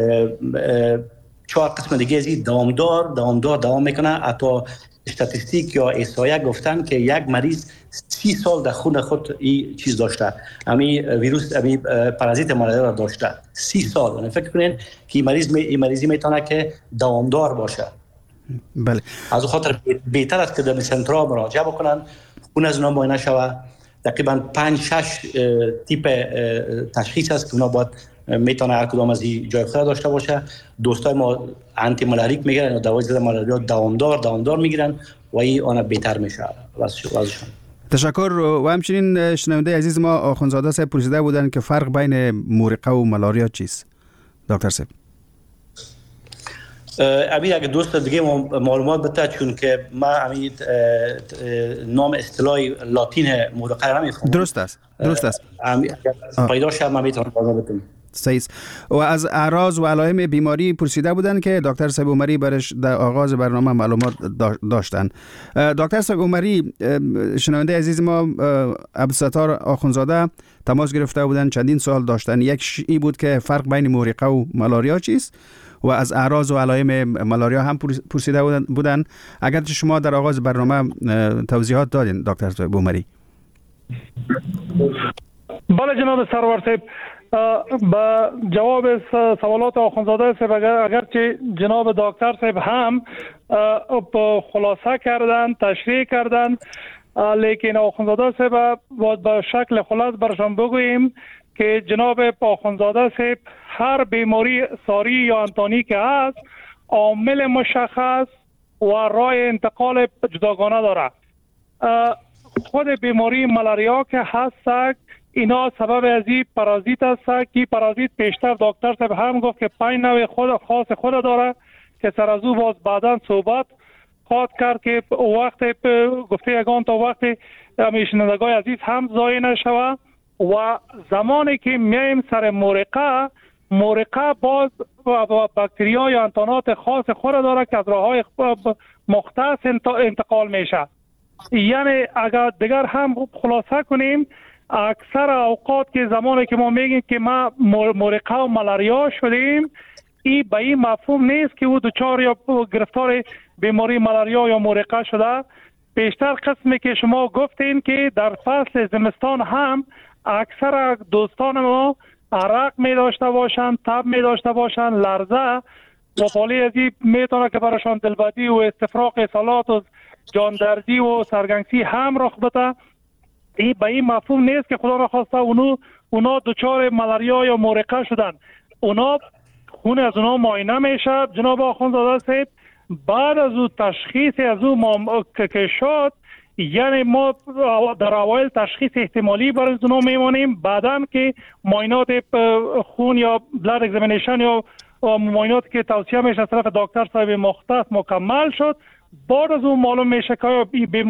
چهار قسم دیگه از دوامدار دوامدار دوام میکنه. حتی استاتستیک یا احصایه گفتن که یک مریض سی سال در خون خود این چیز داشته، همین ویروس همین پارازیت مالاریا داشته سی سال. یعنی فکر کنین که این مریض این مریضی میتونه که دوامدار باشه. بله. از خاطر بهتر است که در سنترال مراجعه بکنن، خون از اونها معاینه شود. تقریبا پنج شش تیپ تشخیص است که اونا باید میتونه هر کدام از این جای خود داشته باشه. دوستای ما آنتی مالاریک میگیرن یا دوای ضد مالاریا دوامدار دوامدار میگیرن و این آن بهتر میشه وضعشون. تشکر. و همچنین شنونده عزیز ما آخوندزاده صاحب پرسیده بودن که فرق بین مورقه و مالاریا چیست دکتر صاحب؟ ابی اگه دوست دیگه معلومات بده، چون که ما همین نام اصطلاحی لاتین مورقه نمیفهمم. درست است درست است پیدا شد ما میتونم بازم بتونم. صحیح. و از اعراض و علائم بیماری پرسیده بودن که دکتر صاحب عمری برش در آغاز برنامه معلومات داشتن. دکتر صاحب عمری، شنونده عزیز ما عبدالستار آخوندزاده تماس گرفته بودن، چندین سوال داشتن. یک ای بود که فرق بین مورقه و مالاریا چیست و از اعراض و علائم مالاریا هم پرسیده بودن. اگر شما در آغاز برنامه توضیحات دادین دکتر صاحب عمری. بله جناب سرور صاحب، با جواب سوالات آخوندزاده صاحب اگرچه جناب دکتر صاحب هم خلاصه کردن، تشریح کردن، لیکن آخوندزاده صاحب با شکل خلاص برشان بگوییم که جناب آخوندزاده صاحب هر بیماری ساری یا انتانی که هست عامل مشخص و راه انتقال جداگانه داره. خود بیماری مالاریا که هست اینا سبب از این پارازیت است که پارازیت پیشتر دکتر صاحب هم گفت که پنج نوع خود خاص خود داره که سر از او باز بعداً صحبت خواهد کرد که وقت گفته یگان تا وقت میشنندگان عزیز هم ضایع نشوه. و زمانی که میایم سر مورقه، مورقه باز باکتریا یا انتانات خاص خود داره که از راههای مختص انتقال میشه. یعنی اگر دیگر هم خلاصه کنیم، اکثر اوقات که زمانی که ما میگیم که ما مورقه و مالاریا شدیم، این به این مفهوم نیست که او دچار یا گرفتار بیماری مالاریا یا مورقه شده. بیشتر قسمی که شما گفتین که در فصل زمستان هم اکثر دوستان ما عرق می داشته باشند، تب می داشته باشند، لرزه و پالی ازی میتونه که براشان دلبدی و استفراغ اصالات و جاندردی و سرگنگسی هم رخ بده. این به این مفهوم نیست که خدا نخواسته اونو اونا دچار مالاریا یا مورقه شدن. اونا خون از اونا معاینه میشه جناب آخوندزاده صاحب. بعد از او تشخیص از او که شد، یعنی ما در اوایل تشخیص احتمالی برای اونا میمونیم، بعداً که معاینات خون یا بلاد اگزامینیشن یا معاینات که توصیه میشه از طرف دکتر صاحب مختص مکمل شد، بعد از اون معلوم میشه که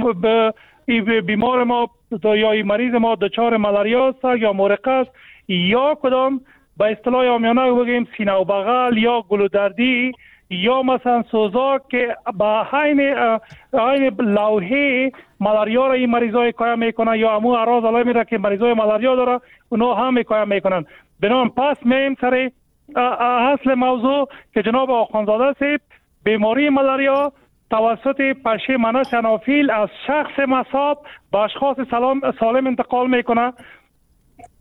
بیمار ما یا مریض ما دچار مالاریا است یا مورقه است یا کدام به اصطلاح عامیانه بگیم سینه و بغل یا گلودردی یا مثلا سوزاک که با عین عین لوحه مالاریا را این مریضای کایا میکنن یا امو اعراض علائمی را که مریضای مالاریا داره اونا هم کایا میکنن. بنابراین پس میم سر اصل موضوع که جناب آخوندزاده صاحب بیماری مالاریا توسط پشه مناس انافیل از شخص مصاب به اشخاص سلام سالم انتقال میکنه.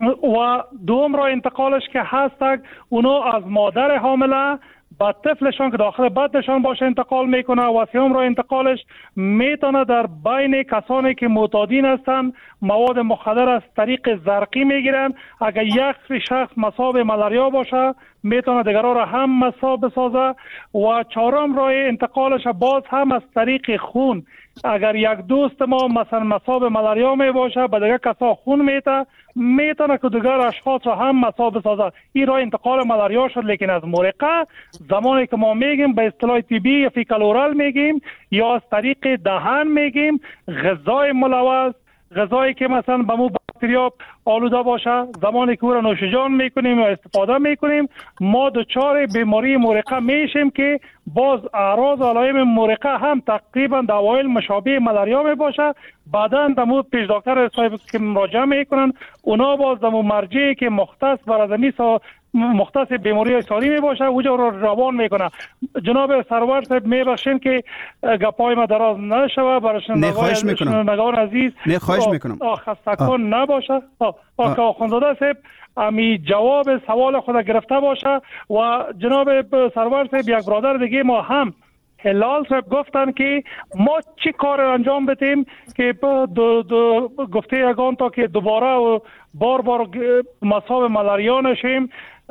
و دوم را انتقالش که هست اونا از مادر حامله با طفلشان که داخل بدنشان باشه انتقال میکنه و سوم را انتقالش میتونه در بین کسانی که معتادین هستند مواد مخدر از طریق زرقی میگیرن. اگر یک شخص مصاب ملاریا باشه میتونه دیگرها را هم مصاب بسازه. و چهارم راه انتقالش باز هم از طریق خون. اگر یک دوست ما مثلا مصاب ملاریا می باشه به دیگر کسا خون میته میتونه که دیگر اشخاص را هم مصاب بسازه. این راه انتقال ملاریا شد. لیکن از مرقه زمانی که ما میگیم به اصطلاح طبی یا فیکال اورال میگیم یا از طریق دهن میگیم غذای ملوث، غذایی که مثلا به مو باکتریا آلوده باشه، زمانی که او را نوش جان میکنیم یا استفاده میکنیم ما دچار بیماری مرقه میشیم که باز اعراض و علائم مرقه هم تقریبا در اوایل مشابه ملاریا می باشه. بعدا دمو پیش دکتر صاحب که مراجعه میکنن اونا باز دمو مرجعی که مختص بر زمین مختص بیماری ساری می باشه اوجا رو روان میکنه. جناب سرور صاحب میبخشین که گپای ما دراز نشوه براشون نگاه عزیز نه خواهش میکنم خسته کن نباشه. آقا آخوندزاده صاحب امی جواب سوال خود گرفته باشه. و جناب سرور صاحب یک برادر دیگه ما هم هلال صاحب گفتن که ما چی کار انجام بدیم که دو دو گفته یگان تا که دوباره و بار بار مصاب ملاریا نشیم.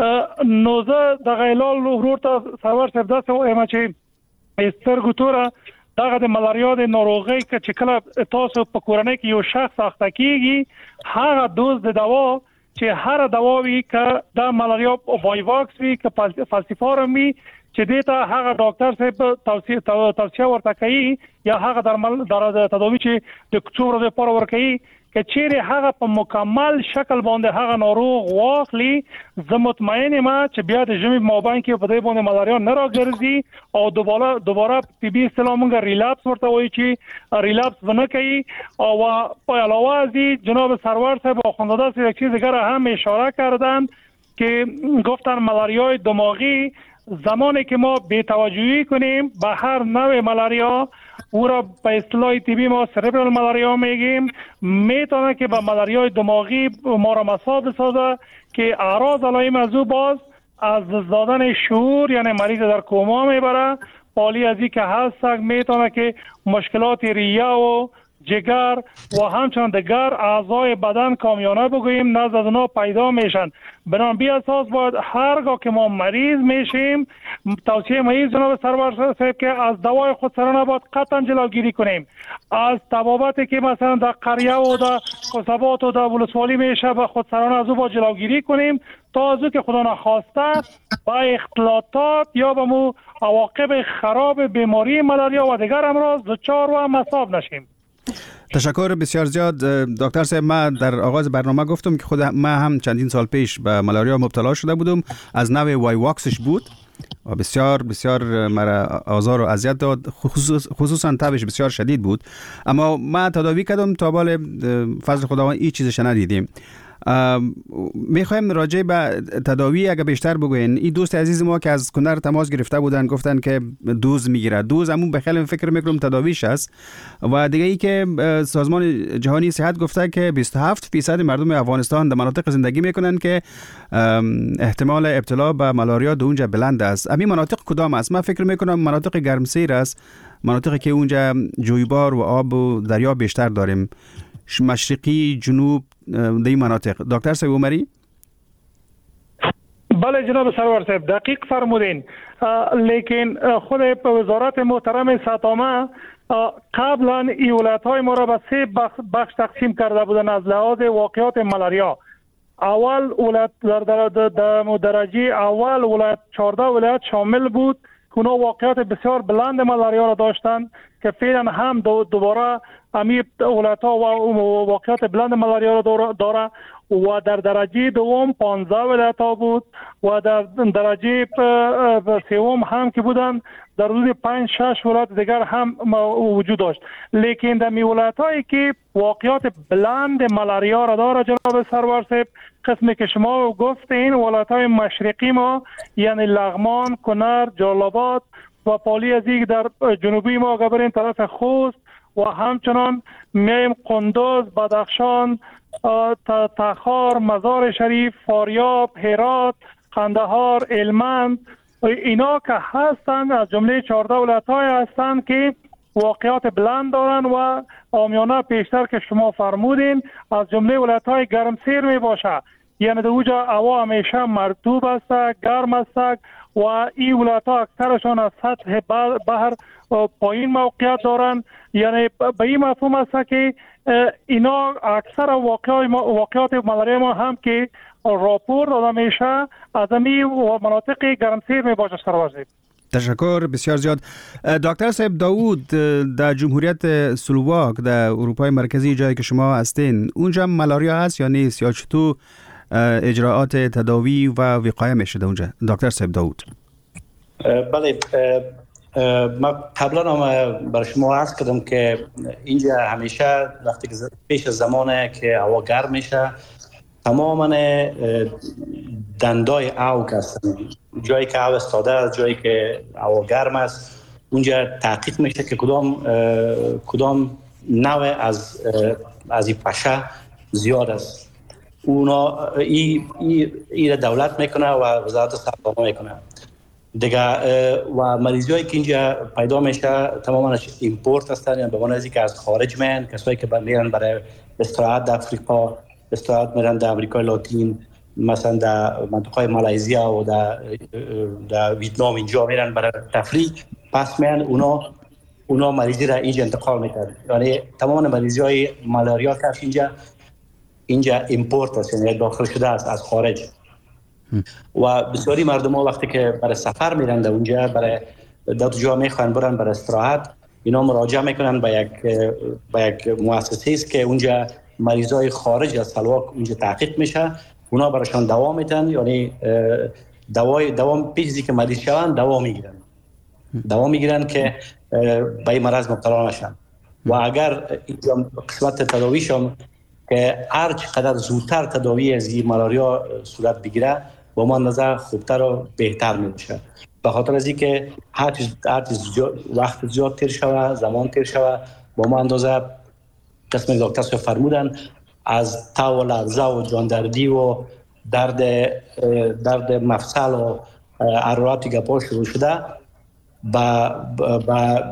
نوزه دغه هلال ورور تا سرور صاحب دست و ایمه چی استرگو توره دغه د ملاریا د ناروغی که چې کله تاسو په کورنۍ کې یو شخص اخته کیږي هغه دوز د دوا چې هر دوا وی که د ملاریا وایواکس وی که فالسیفارم وی چې دیتا هغه ډاکټر صاحب توصیه توصیه ورته کوي یا هغه درمل در تداوی چې د څو ورځې لپاره ورکوي که چیرې هغه په مکمل شکل باندې هغه ناروغ واخلي زه مطمئن یم چې بیا د ژمي مابین کې په دې باندې ملاریا نه راګرځي او دوباره دوباره طبي اصطلاح مونږ ریلاپس ورته وایي چې ریلاپس ونه کوي. او په علاوه از جناب سرور صاحب آخوندزاده صاحب یک چیز دیگر هم اشاره کردند که گفتن ملاریای دماغی زمانی که ما بی‌توجهی کنیم به هر نوع ملاریا او را به اصطلاح طبی ما سربرال ملاریا میگیم میتونه که به ملاریای دماغی ما را مصاب بسازه که اعراض علائم از او باز از دادن شعور یعنی مریض در کوما میبره. پالی از این که هست میتونه که مشکلات ریه و جگر و همچنان دیگر اعضای بدن کامیانه بگوییم نزد از اونا پیدا میشن. بنابراین بی اساس باید هرگاه که ما مریض میشیم توصیه مریض جناب سرور صاحب که از دوای خودسرانه باید قطعا جلوگیری کنیم. از طبابتی که مثلا در قریه و در قصبات و در ولسوالی میشه به خودسرانه از او باید جلوگیری کنیم تا از او که خدا نخواسته با اختلاطات یا به مو عواقب خراب بیماری ملاریا و دیگر امراض دچار و مصاب نشیم. تشکر بسیار زیاد دکتر صاحب. ما در آغاز برنامه گفتم که خود ما هم چندین سال پیش به ملاریا مبتلا شده بودم. از نوع وایواکسش بود و بسیار بسیار مرا آزار و اذیت داد، خصوص خصوصا تبش بسیار شدید بود. اما ما تداوی کردم تا بال فضل خداوند این چیزش ندیدیم. میخوایم راجع به تداوی اگه بیشتر بگوین. این دوست عزیز ما که از کنر تماس گرفته بودن گفتن که دوز میگیره. دوز همون به خیلی فکر میکنم تداویش است. و دیگه ای که سازمان جهانی صحت گفته که بیست و هفت درصد مردم افغانستان در مناطق زندگی میکنن که احتمال ابتلا به ملاریا در اونجا بلند است. همین مناطق کدام است؟ من فکر میکنم مناطق گرمسیر است، مناطقی که اونجا جویبار و آب و دریا بیشتر داریم، مشرقی جنوب دی مناطق. دکتر صاحب عمری. بله جناب سرور صاحب دقیق فرمودین. لیکن خود وزارت محترم صحت عامه قبلا ایالت های ما را به سه بخش تقسیم کرده بودن از لحاظ واقعات ملاریا. اول ولایت در درجه اول ولایت چهارده ولایت شامل بود که اونا واقعات بسیار بلند ملاریا را داشتند که فعلا هم دوباره امی ولایت ها و واقعات بلند ملاریا را داره. و در درجه دوم پانزده ولایت ها بود و در درجه سوم هم که بودن در حدود پنج شش ولایت دیگر هم وجود داشت. لیکن در می ولایت هایی که واقعات بلند ملاریا را داره جناب سرور صاحب قسمی که شما گفتین ولایت های مشرقی ما یعنی لغمان، کنر، جلال‌آباد و پالی ازیک در جنوبی ما گبرین طرف خوست و همچنان میایم قندوز، بدخشان، تخار، مزار شریف، فاریاب، هرات، قندهار، هلمند، اینا که هستند از جمله چهارده ولایت‌های هستند که واقعات بلند دارن و عامیانه پیشتر که شما فرمودین از جمله ولایت‌های گرمسیر می باشه. یعنی در اونجا هوا همیشه مرطوب است، گرم است و این ولایت‌ها اکثرشان از سطح بحر پایین موقعیت دارن. یعنی به این مفهوم است که اینا اکثر واقعات واقعات ملاریا ما هم که راپور داده میشه از این مناطق گرمسیر می باشه. سروازی تشکر بسیار زیاد. دکتر صاحب داوود، در جمهوریت اسلوواک در اروپای مرکزی جایی که شما هستین اونجا ملاریا هست یا نیست، یا چطور اجراعات تداوی و وقایه میشه در اونجا؟ دکتر صاحب داوود. بله، ما قبلا هم برای شما عرض کردم که اینجا همیشه وقتی که پیش از زمانه که هوا گرم میشه تماما دندای آو هستن، جایی که آو استاده، جایی که هوا گرم است، اونجا تحقیق میشه که کدام کدام نوع از از این پشه زیاد است. اونا ای ای, ای دولت میکنه و وزارت صحت میکنه دیگه. و مریضایی که اینجا پیدا میشه تماما ایمپورت هستن، یعنی به معنی از اینکه از خارج میان، کسایی که میرن برای استراحت در افریقا، استراحت میرن در امریکای لاتین، مثلا در منطقه مالزیا و در در ویتنام اینجا میرن برای تفریح، پس میان اونا اونا مریضی را اینجا انتقال میکنن. یعنی تمام مریضای مالاریا که اینجا اینجا ایمپورت است، یعنی داخل شده است از خارج. و بسیاری مردم ها وقتی که برای سفر میرن در اونجا، برای دو جا میخوان برن برای استراحت، اینا مراجعه میکنن به یک به یک مؤسسه است که اونجا مریضای خارج از سلواک اونجا تحقیق میشه، اونا براشون دوا میدن، یعنی دوای دوا پیشی که مریض شون دوا میگیرن دوا میگیرن که به این مرض مبتلا نشن. و اگر قسمت تداویشون که هر چقدر زودتر تداوی از این ملاریا صورت بگیره با ما نظر خوبتر و بهتر میشه. به خاطر از اینکه هر چیز هر چیز وقت زیاد تیر شوه، زمان تیر شوه، با ما اندازه قسم دکتر فرمودن از تاو و لرزه و جاندردی و درد درد مفصل و حرارت گپا شروع شده با با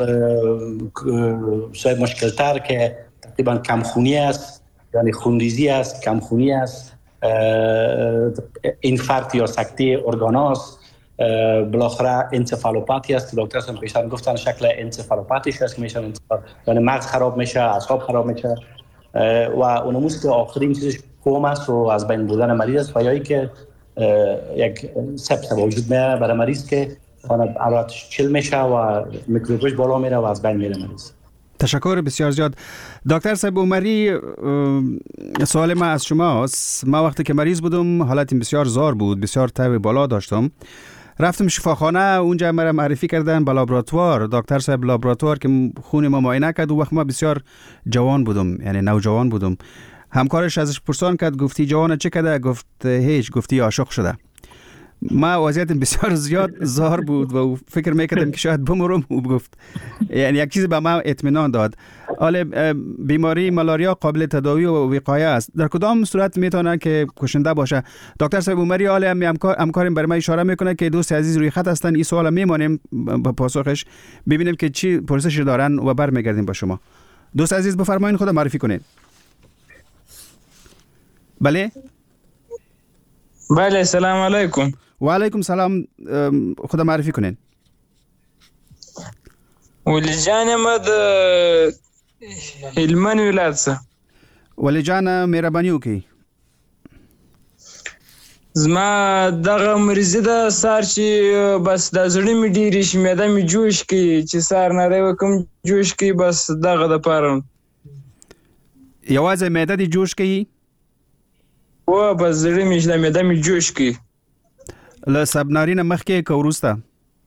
صاحب مشکل تر که تقریبا کمخونی است، یعنی خونریزی است، کمخونی است، اینفارکت یا سکته ارگاناست، بالاخره انسفالوپاتی است. دکتر هم پیشتر گفتن شکل انسفالوپاتیش است که میشه، یعنی مغز خراب میشه، اعصاب خراب میشه و اونموست که آخرین چیزش کوم است و از بین بردن مریض است، و یا که یک سپس وجود میاد برای مریض که حالتش چل میشه و میکروبش بالا میره و از بین میره مریض. تشکر بسیار زیاد. دکتر صاحب عمری، سوال ما از شما است. ما وقتی که مریض بودم حالتم بسیار زار بود، بسیار تب بالا داشتم، رفتم شفاخانه، اونجا مرا معرفی کردن به لابراتوار. دکتر صاحب لابراتوار که خون ما معاینه کرد، و وقت ما بسیار جوان بودم، یعنی نوجوان بودم. همکارش ازش پرسان کرد، گفتی جوان چه کرده؟ گفت هیچ. گفتی عاشق شده. ما وضعیتم بسیار زیاد زار بود و فکر میکردم که شاید بمرم. و گفت یعنی یک چیز به ما اطمینان داد. حالا بیماری ملاریا قابل تداوی و وقایه است، در کدام صورت میتونه که کشنده باشه؟ دکتر صاحب عمری حالا همکار همکارم برای ما اشاره میکنه که دوست عزیز روی خط هستن، این سوال میمونیم با پاسخش، ببینیم که چی پرسش دارن و برمیگردیم با شما. دوست عزیز بفرمایید، خود معرفی کنید. بله بله، سلام علیکم. و علیکم سلام، خود معرفی کنین. ولی جان ما د هلمند ولایت څخه. ولی جان مهرباني وکړئ. زما دغه مریضي ده سار چې بس د زړه مې ډېرې شي، معده مې جوش کوي چې سار نری وکم جوش کوي، بس دغه دپاره. یوازې معده دې جوش کوي؟ و بس زړه مې د معده مې جوش کوي. له سبناري نه مخکې که وروسته؟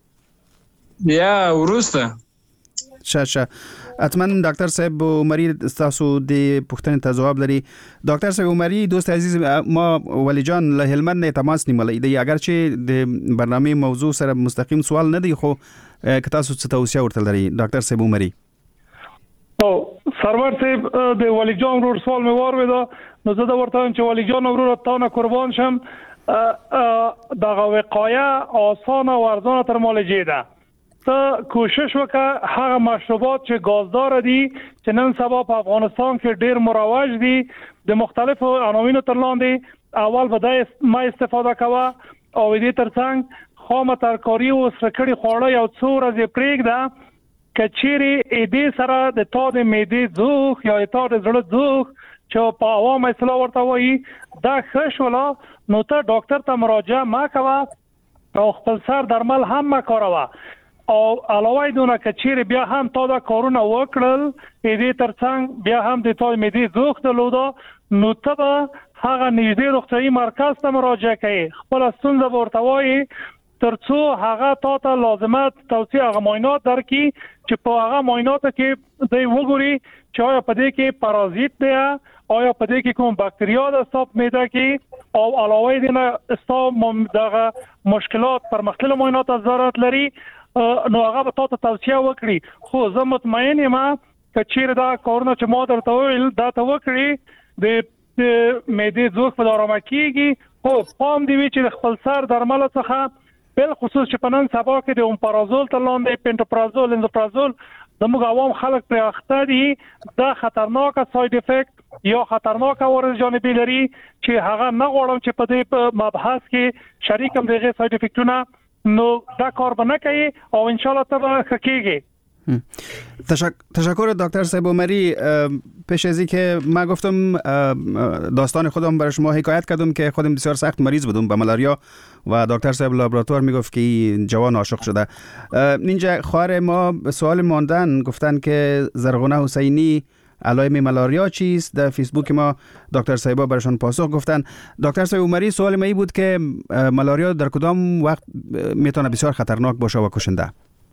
یا وروسته. ښه ښه، حتما ډاکټر صاحب عمری تاسو د پوښتنې ته ځواب لري. ډاکټر صاحب عمری، دوست عزیز، ما ولی جان له هلمند نه تماس نیولی دی، اگر چې د برنامه موضوع سره مستقیم سوال نه دی، خو که تاسو څه توصیه ورته لري ډاکټر صاحب عمری؟ او سرور صاحب د ولی جان ورور سوال مې واورېده نو زه دا ورته وایم چې ولی جان ورور تا نه قربان شم دغه وقایه آسانه او ارزانه تر معالجې ده. ته کوشش وکړه هغه مشروبات چې گازدار دي چې نن سبا په افغانستان کې ډیر مروج دي د مختلفو عناوینو تر لاندې اول به د ما استفاده کوه او دې ترڅنګ خامه ترکاری او سرکړی خواړه یو څو ورځې پرېږده کچيري دې سره د تا د معدې ځوخ یا تا د زړه ځوخ چې په عوامه اصطلاح ورته وایي دا ښه شوله نو ته ډاکټر ته مراجعه مه کوه او خپل سر درمل هم مه کاروه او علاوه دونه کچيري بیا هم تا دا کارونه وکړل دې ترڅنګ بیا هم د تا معدې ځوخ درلوده نو ته به هغه نږدې روغتیايي مرکز ته مراجعه کوي خپل ستونزه ورته وایي ترڅو هغه تا ته لازمات توصیه هغه معاینات درکړي چې په هغه معایناتو کې دوی وګوري چې آیا په دې کې پارازیت دی آیا په دې کې کوم باکتریا ده ستاسو معده کې او علاوه دې نه ستاسو دغه مشکلات پر مختلفو معایناتو ضرورت لري نو هغه به تاسو توصیه وکړي خو زه مطمئن یم چې چیرې دا کارونه چې ما درته ویل دا ته وکړي د معدې ځوخ په آرامه کیږي خو پام دی چې خپل سر درمل څخه بل خصوص چې په نن سبا کې د امپرازول تر لاندې پنټوپرازول اندوپرازول زموږ عوام خلک پر اخته دي دا خطرناک ساید افیکټ یا خطرناک عوارض جانبي لري چې هغه نه غواړم چې په دې مبحث کې شریکم دغه ساید افیکټونه نو دا کار به نه کوي او ان شاء الله ته حقیقی. تشکر دکتر صاحب عمری. پیش از اینکه من گفتم داستان خودم برای شما حکایت کردم که خودم بسیار سخت مریض بودم به ملاریا و دکتر صاحب لابراتوار میگفت که این جوان عاشق شده. اینجا خواهر ما سوال ماندن گفتن که زرغونه حسینی علائم ملاریا چیست؟ در فیسبوک ما دکتر صاحبا برشان پاسخ گفتن. دکتر صاحب عمری سوال ما بود که ملاریا در کدام وقت میتونه بسیار خطرناک باشه و کشنده؟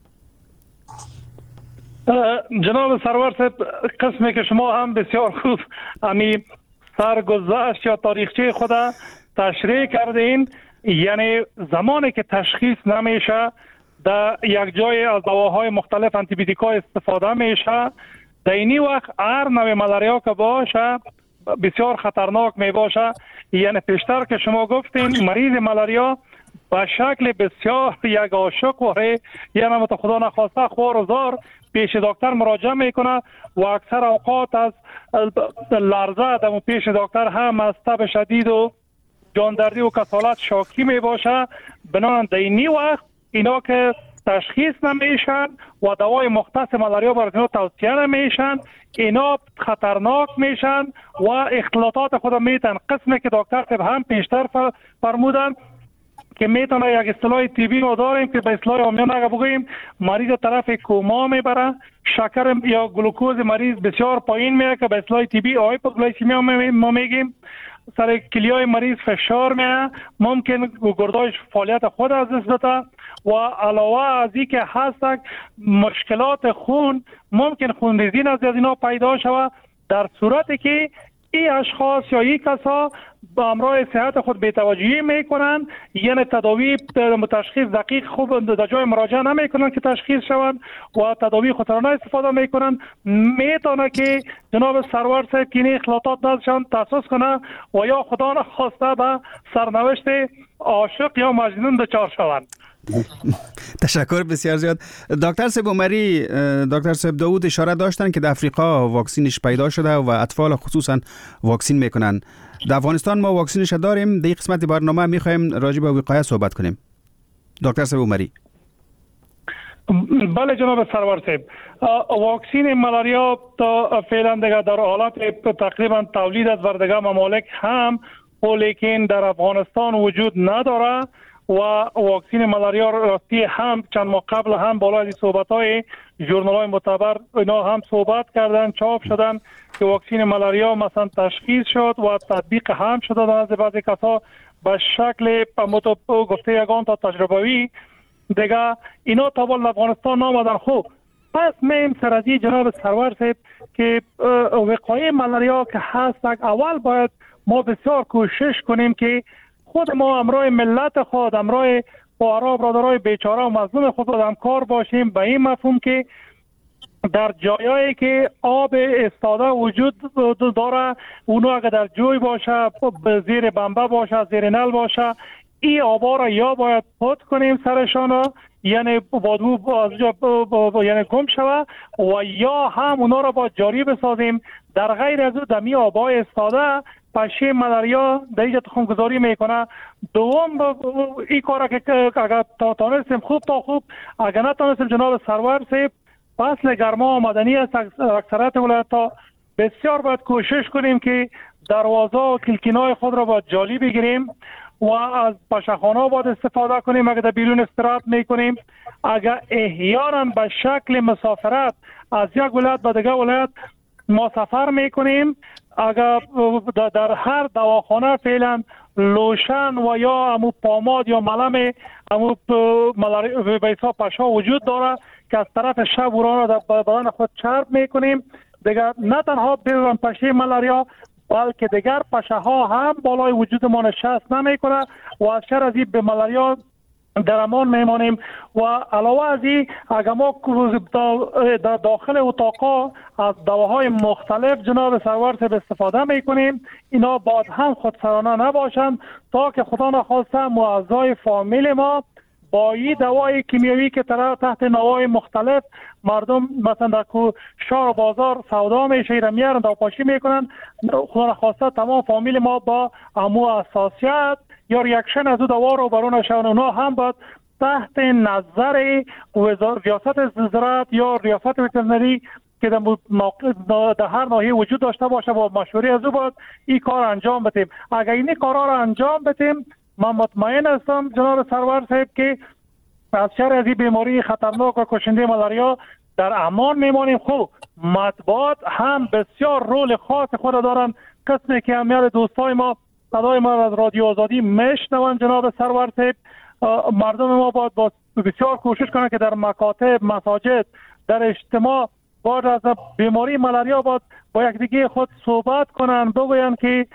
جناب سرور صاحب قسمی که شما هم بسیار خوب امی سرگذشت یا تاریخچه خود تشریح کردین یعنی زمانی که تشخیص نمیشه در یک جای از دواهای مختلف انتیبیوتیکا استفاده میشه در اینی وقت هر نوع ملاریا که باشه بسیار خطرناک می باشه یعنی پیشتر که شما گفتین مریض ملاریا به شکل بسیار یک عاشق وره یعنی مت خدا نخواسته خوار و زار پیش دکتر مراجعه میکنه و اکثر اوقات از لرزه در پیش دکتر هم از تب شدید و جاندردی و کسالت شاکی می باشه بنابراین در اینی وقت اینا که تشخیص نمیشن و دوای مختص ملاریا برای اینا توصیه نمیشن اینا خطرناک میشن و اختلاطات خود میتن قسمی که دکتر صاحب هم پیشتر فرمودن که میتونه یک اصطلاح طبی ما داریم که به اصطلاح عامیانه اگه بگوییم مریض طرف کوما میبره شکر یا گلوکوز مریض بسیار پایین میره که به اصطلاح طبی هایپوگلایسمیا ما میگیم سر کلیای مریض فشار میاد ممکن گردایش فعالیت خود از دست بده و علاوه از این که هست مشکلات خون ممکن خونریزی از اینا پیدا شود در صورتی که این اشخاص یا این کسا با امراض صحت خود بی‌توجهی میکنن یعنی تداوی تشخیص دقیق خوب در جای مراجعه نمیکنن که تشخیص شوند و تداوی خطرانه استفاده میکنن میتونه که جناب سرور صاحب که این اخلاطات دستشان تاسیس کنه و یا خدا نخواسته به سرنوشت عاشق یا مجنون دچار شوند. تشکر بسیار زیاد. دکتر صاحب عمری، دکتر صاحب داوود اشاره داشتن که در افریقا واکسینش پیدا شده و اطفال خصوصا واکسین میکنن. در افغانستان ما واکسینش داریم. در این قسمت برنامه میخوایم راجع به وقایع صحبت کنیم. دکتر صاحب عمری. بله جناب سرور صاحب، واکسین ملاریا تا فعلا دیگه در حالت تقریبا تولید از وردگاه ممالک هم لیکن در افغانستان وجود نداره و واکسین ملاریا راستی هم چند ماه قبل هم بالای صحبت‌های ژورنال‌های معتبر اینا هم صحبت کردن چاپ شدن که واکسین ملاریا مثلا تشخیص شد و تطبیق هم شده از بعضی کسا به شکل متو گفته یگان تا تجربوی دیگه اینا تا بال افغانستان نامدن. خوب پس میم سرازی جناب سرور صاحب که وقایع ملاریا که هست اول باید ما بسیار کوشش کنیم که خود ما امرای ملت خود امرای فقرا برادرای بیچاره و مظلوم خود همکار باشیم به این مفهوم که در جایایی که آب استاده وجود داره، اونو اگر در جوی باشه، زیر بمبه باشه، زیر نل باشه، این آبا را یا باید پود کنیم سرشان را، یعنی بادو یعنی گم شوه، و یا هم اونا را با جاری بسازیم. در غیر از او دمی آبای استاده پشه ملاریا در اینجا تخم گذاری میکنه. دوم این کار که اگر تانستیم خوب تا خوب، اگر نتانستیم جناب سرور صاحب، فصل گرما آمدنی است. اکثرت ولایت ها بسیار باید کوشش کنیم که دروازه و کلکینای خود را باید جالی بگیریم و از پشخانه باید استفاده کنیم. اگر در بیرون استراحت میکنیم، اگر احیانا به شکل مسافرت از یک ولایت به دیگر ولایت ما سفر میکنیم، اگر در هر دواخانه فعلا لوشن و یا امو پاماد یا ملم امو بیسا پشا وجود داره که از طرف شب وران را در بدن خود چرب میکنیم. دیگر نه تنها بیرون پشه ملاریا، بلکه دیگر پشه ها هم بالای وجود ما نشست نمی کنه و از شر از این به ملاریا در امان میمانیم. و علاوه از این اگر ما در داخل اتاقا از دواهای مختلف جناب سرور صاحب استفاده میکنیم، اینا باید هم خودسرانه نباشند تا که خدا نخواسته معزای فامیل ما با این دوای کیمیایی که تحت نوای مختلف مردم مثلا در شهر و بازار سودا میشه را میارن داپاشی میکنن، خدا نخواسته تمام فامیل ما با امو حساسیت یا ریاکشن از او دوا رو برون شون. اونا هم باید تحت نظر ریاست زراعت یا ریاست وترنری که در هر ناحیه وجود داشته باشه با مشوره از او باید این کار انجام بدیم. اگر این کارا رو انجام بدیم، من مطمئن هستم جناب سرور صاحب که از شر از این بیماری خطرناک و کشنده ملاریا در امان میمانیم. خوب مطبوعات هم بسیار رول خاص خود دارن، قسمی که همیار دوستای ما صدای ما از رادیو آزادی میشنون. جناب سرور صاحب، مردم ما باید با بسیار کوشش کنن که در مکاتب، مساجد، در اجتماع باید از بیماری ملاریا باید با یکدیگه خود صحبت کنن، بگوین که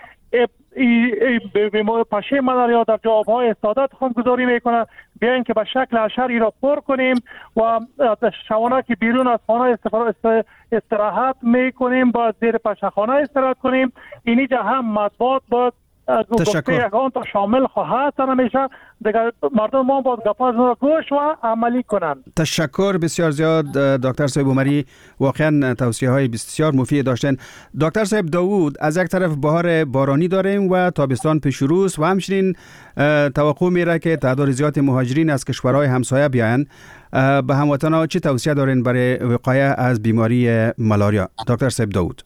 پشه ملاریا در جوابهای استاده تخم گذاری میکنه، بیاین که به شکل اشری را پر کنیم و شبانه که بیرون از خانه استراحت میکنیم با زیر پشخانه استراحت کنیم. اینی جا هم مطبوعات باید تشکر. گفته تا شامل خواهد نمیشه دیگر، مردم ما باید گپاز را گوش و عملی کنند. تشکر بسیار زیاد دکتر صاحب عمری، واقعا توصیه های بسیار مفید داشتن. دکتر صاحب داوود، از یک طرف بهار بارانی داریم و تابستان پیش رو است و همچنین توقع میره که تعداد زیاد مهاجرین از کشورهای همسایه بیاین. به هموطنان چه توصیه دارین برای وقایه از بیماری ملاریا؟ دکتر صاحب داوود.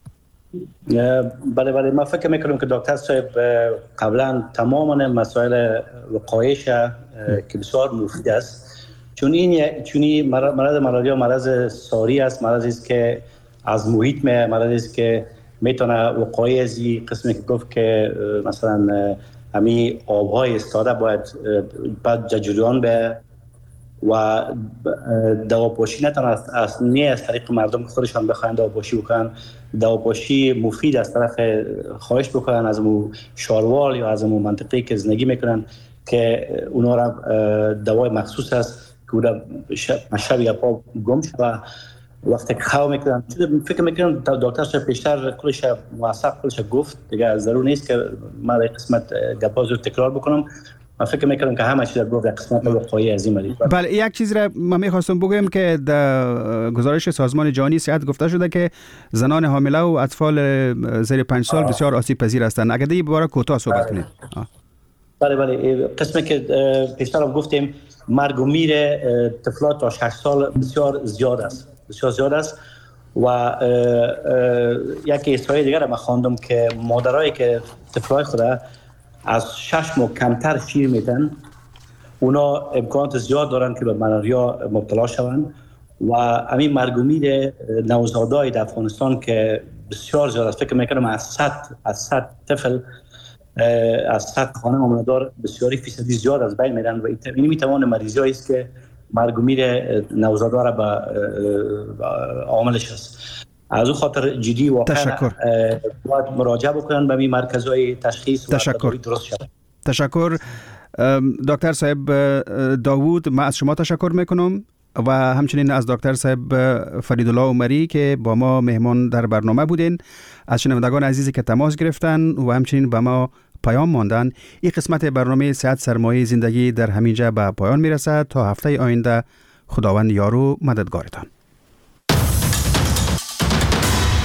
بله بله من فکر میکنم که دکتر صاحب قبلا تماما مسائل وقایش که بسیار مفید است، چون این چونی مرض ملاریا مرض ساری است، مرضی است که از محیط می مرضی است که میتونه وقایع از این قسمی که گفت که مثلا همین آبهای استاده باید بعد جریان به و دواپاشی نتونه از نه از طریق مردم خودشان بخواهند دواپاشی بکنن، دواپاشی مفید از طرف خواهش بکنن از مو شاروال یا از مو منطقه‌ای که زندگی میکنن که اونا را دوای مخصوص است که اونا شب یا پا گم شده وقتی که خواه میکنن. فکر میکنم دکتر صاحب پیشتر کلش موثق کلش گفت دیگه، ضرور نیست که من قسمت گپا زود تکرار بکنم. من فکر میکنم که همه چیز در گفت قسمت وقایع از این مریض. بله، یک چیز را من میخواستم بگم که در گزارش سازمان جهانی صحت گفته شده که زنان حامله و اطفال زیر پنج سال آه. بسیار آسیب پذیر هستند. اگر دیگه باره کوتاه صحبت کنید. بله بله قسمی که پیشتر هم گفتیم مرگ و میر طفلات تا شش سال بسیار زیاد است، بسیار زیاد است. و یک احصایه دیگر من خواندم که مادرایی که طفلای خود از شش ماه کمتر شیر میدن، اونا امکانات زیاد دارن که به ملاریا مبتلا شوند. و همین مرگ و میر نوزادای در افغانستان که بسیار زیاد است، فکر میکنم از صد از صد طفل از صد خانه امانتدار بسیاری فیصدی زیاد از بین میرن و این میتوان مریضی است که مرگ و میر نوزادا را به عاملش است. از اون خاطر جدی واقعا باید مراجعه بکنن به این مرکزهای تشخیص و تداوی درست شود. تشکر دکتر صاحب داوود، من از شما تشکر میکنم. و همچنین از دکتر صاحب فریدالله عمری که با ما مهمان در برنامه بودین، از شنوندگان عزیزی که تماس گرفتن و همچنین با ما پیام ماندن. این قسمت برنامه صحت سرمایه زندگی در همینجا به پایان میرسد. تا هفته آینده خداوند یار و مددگارتان.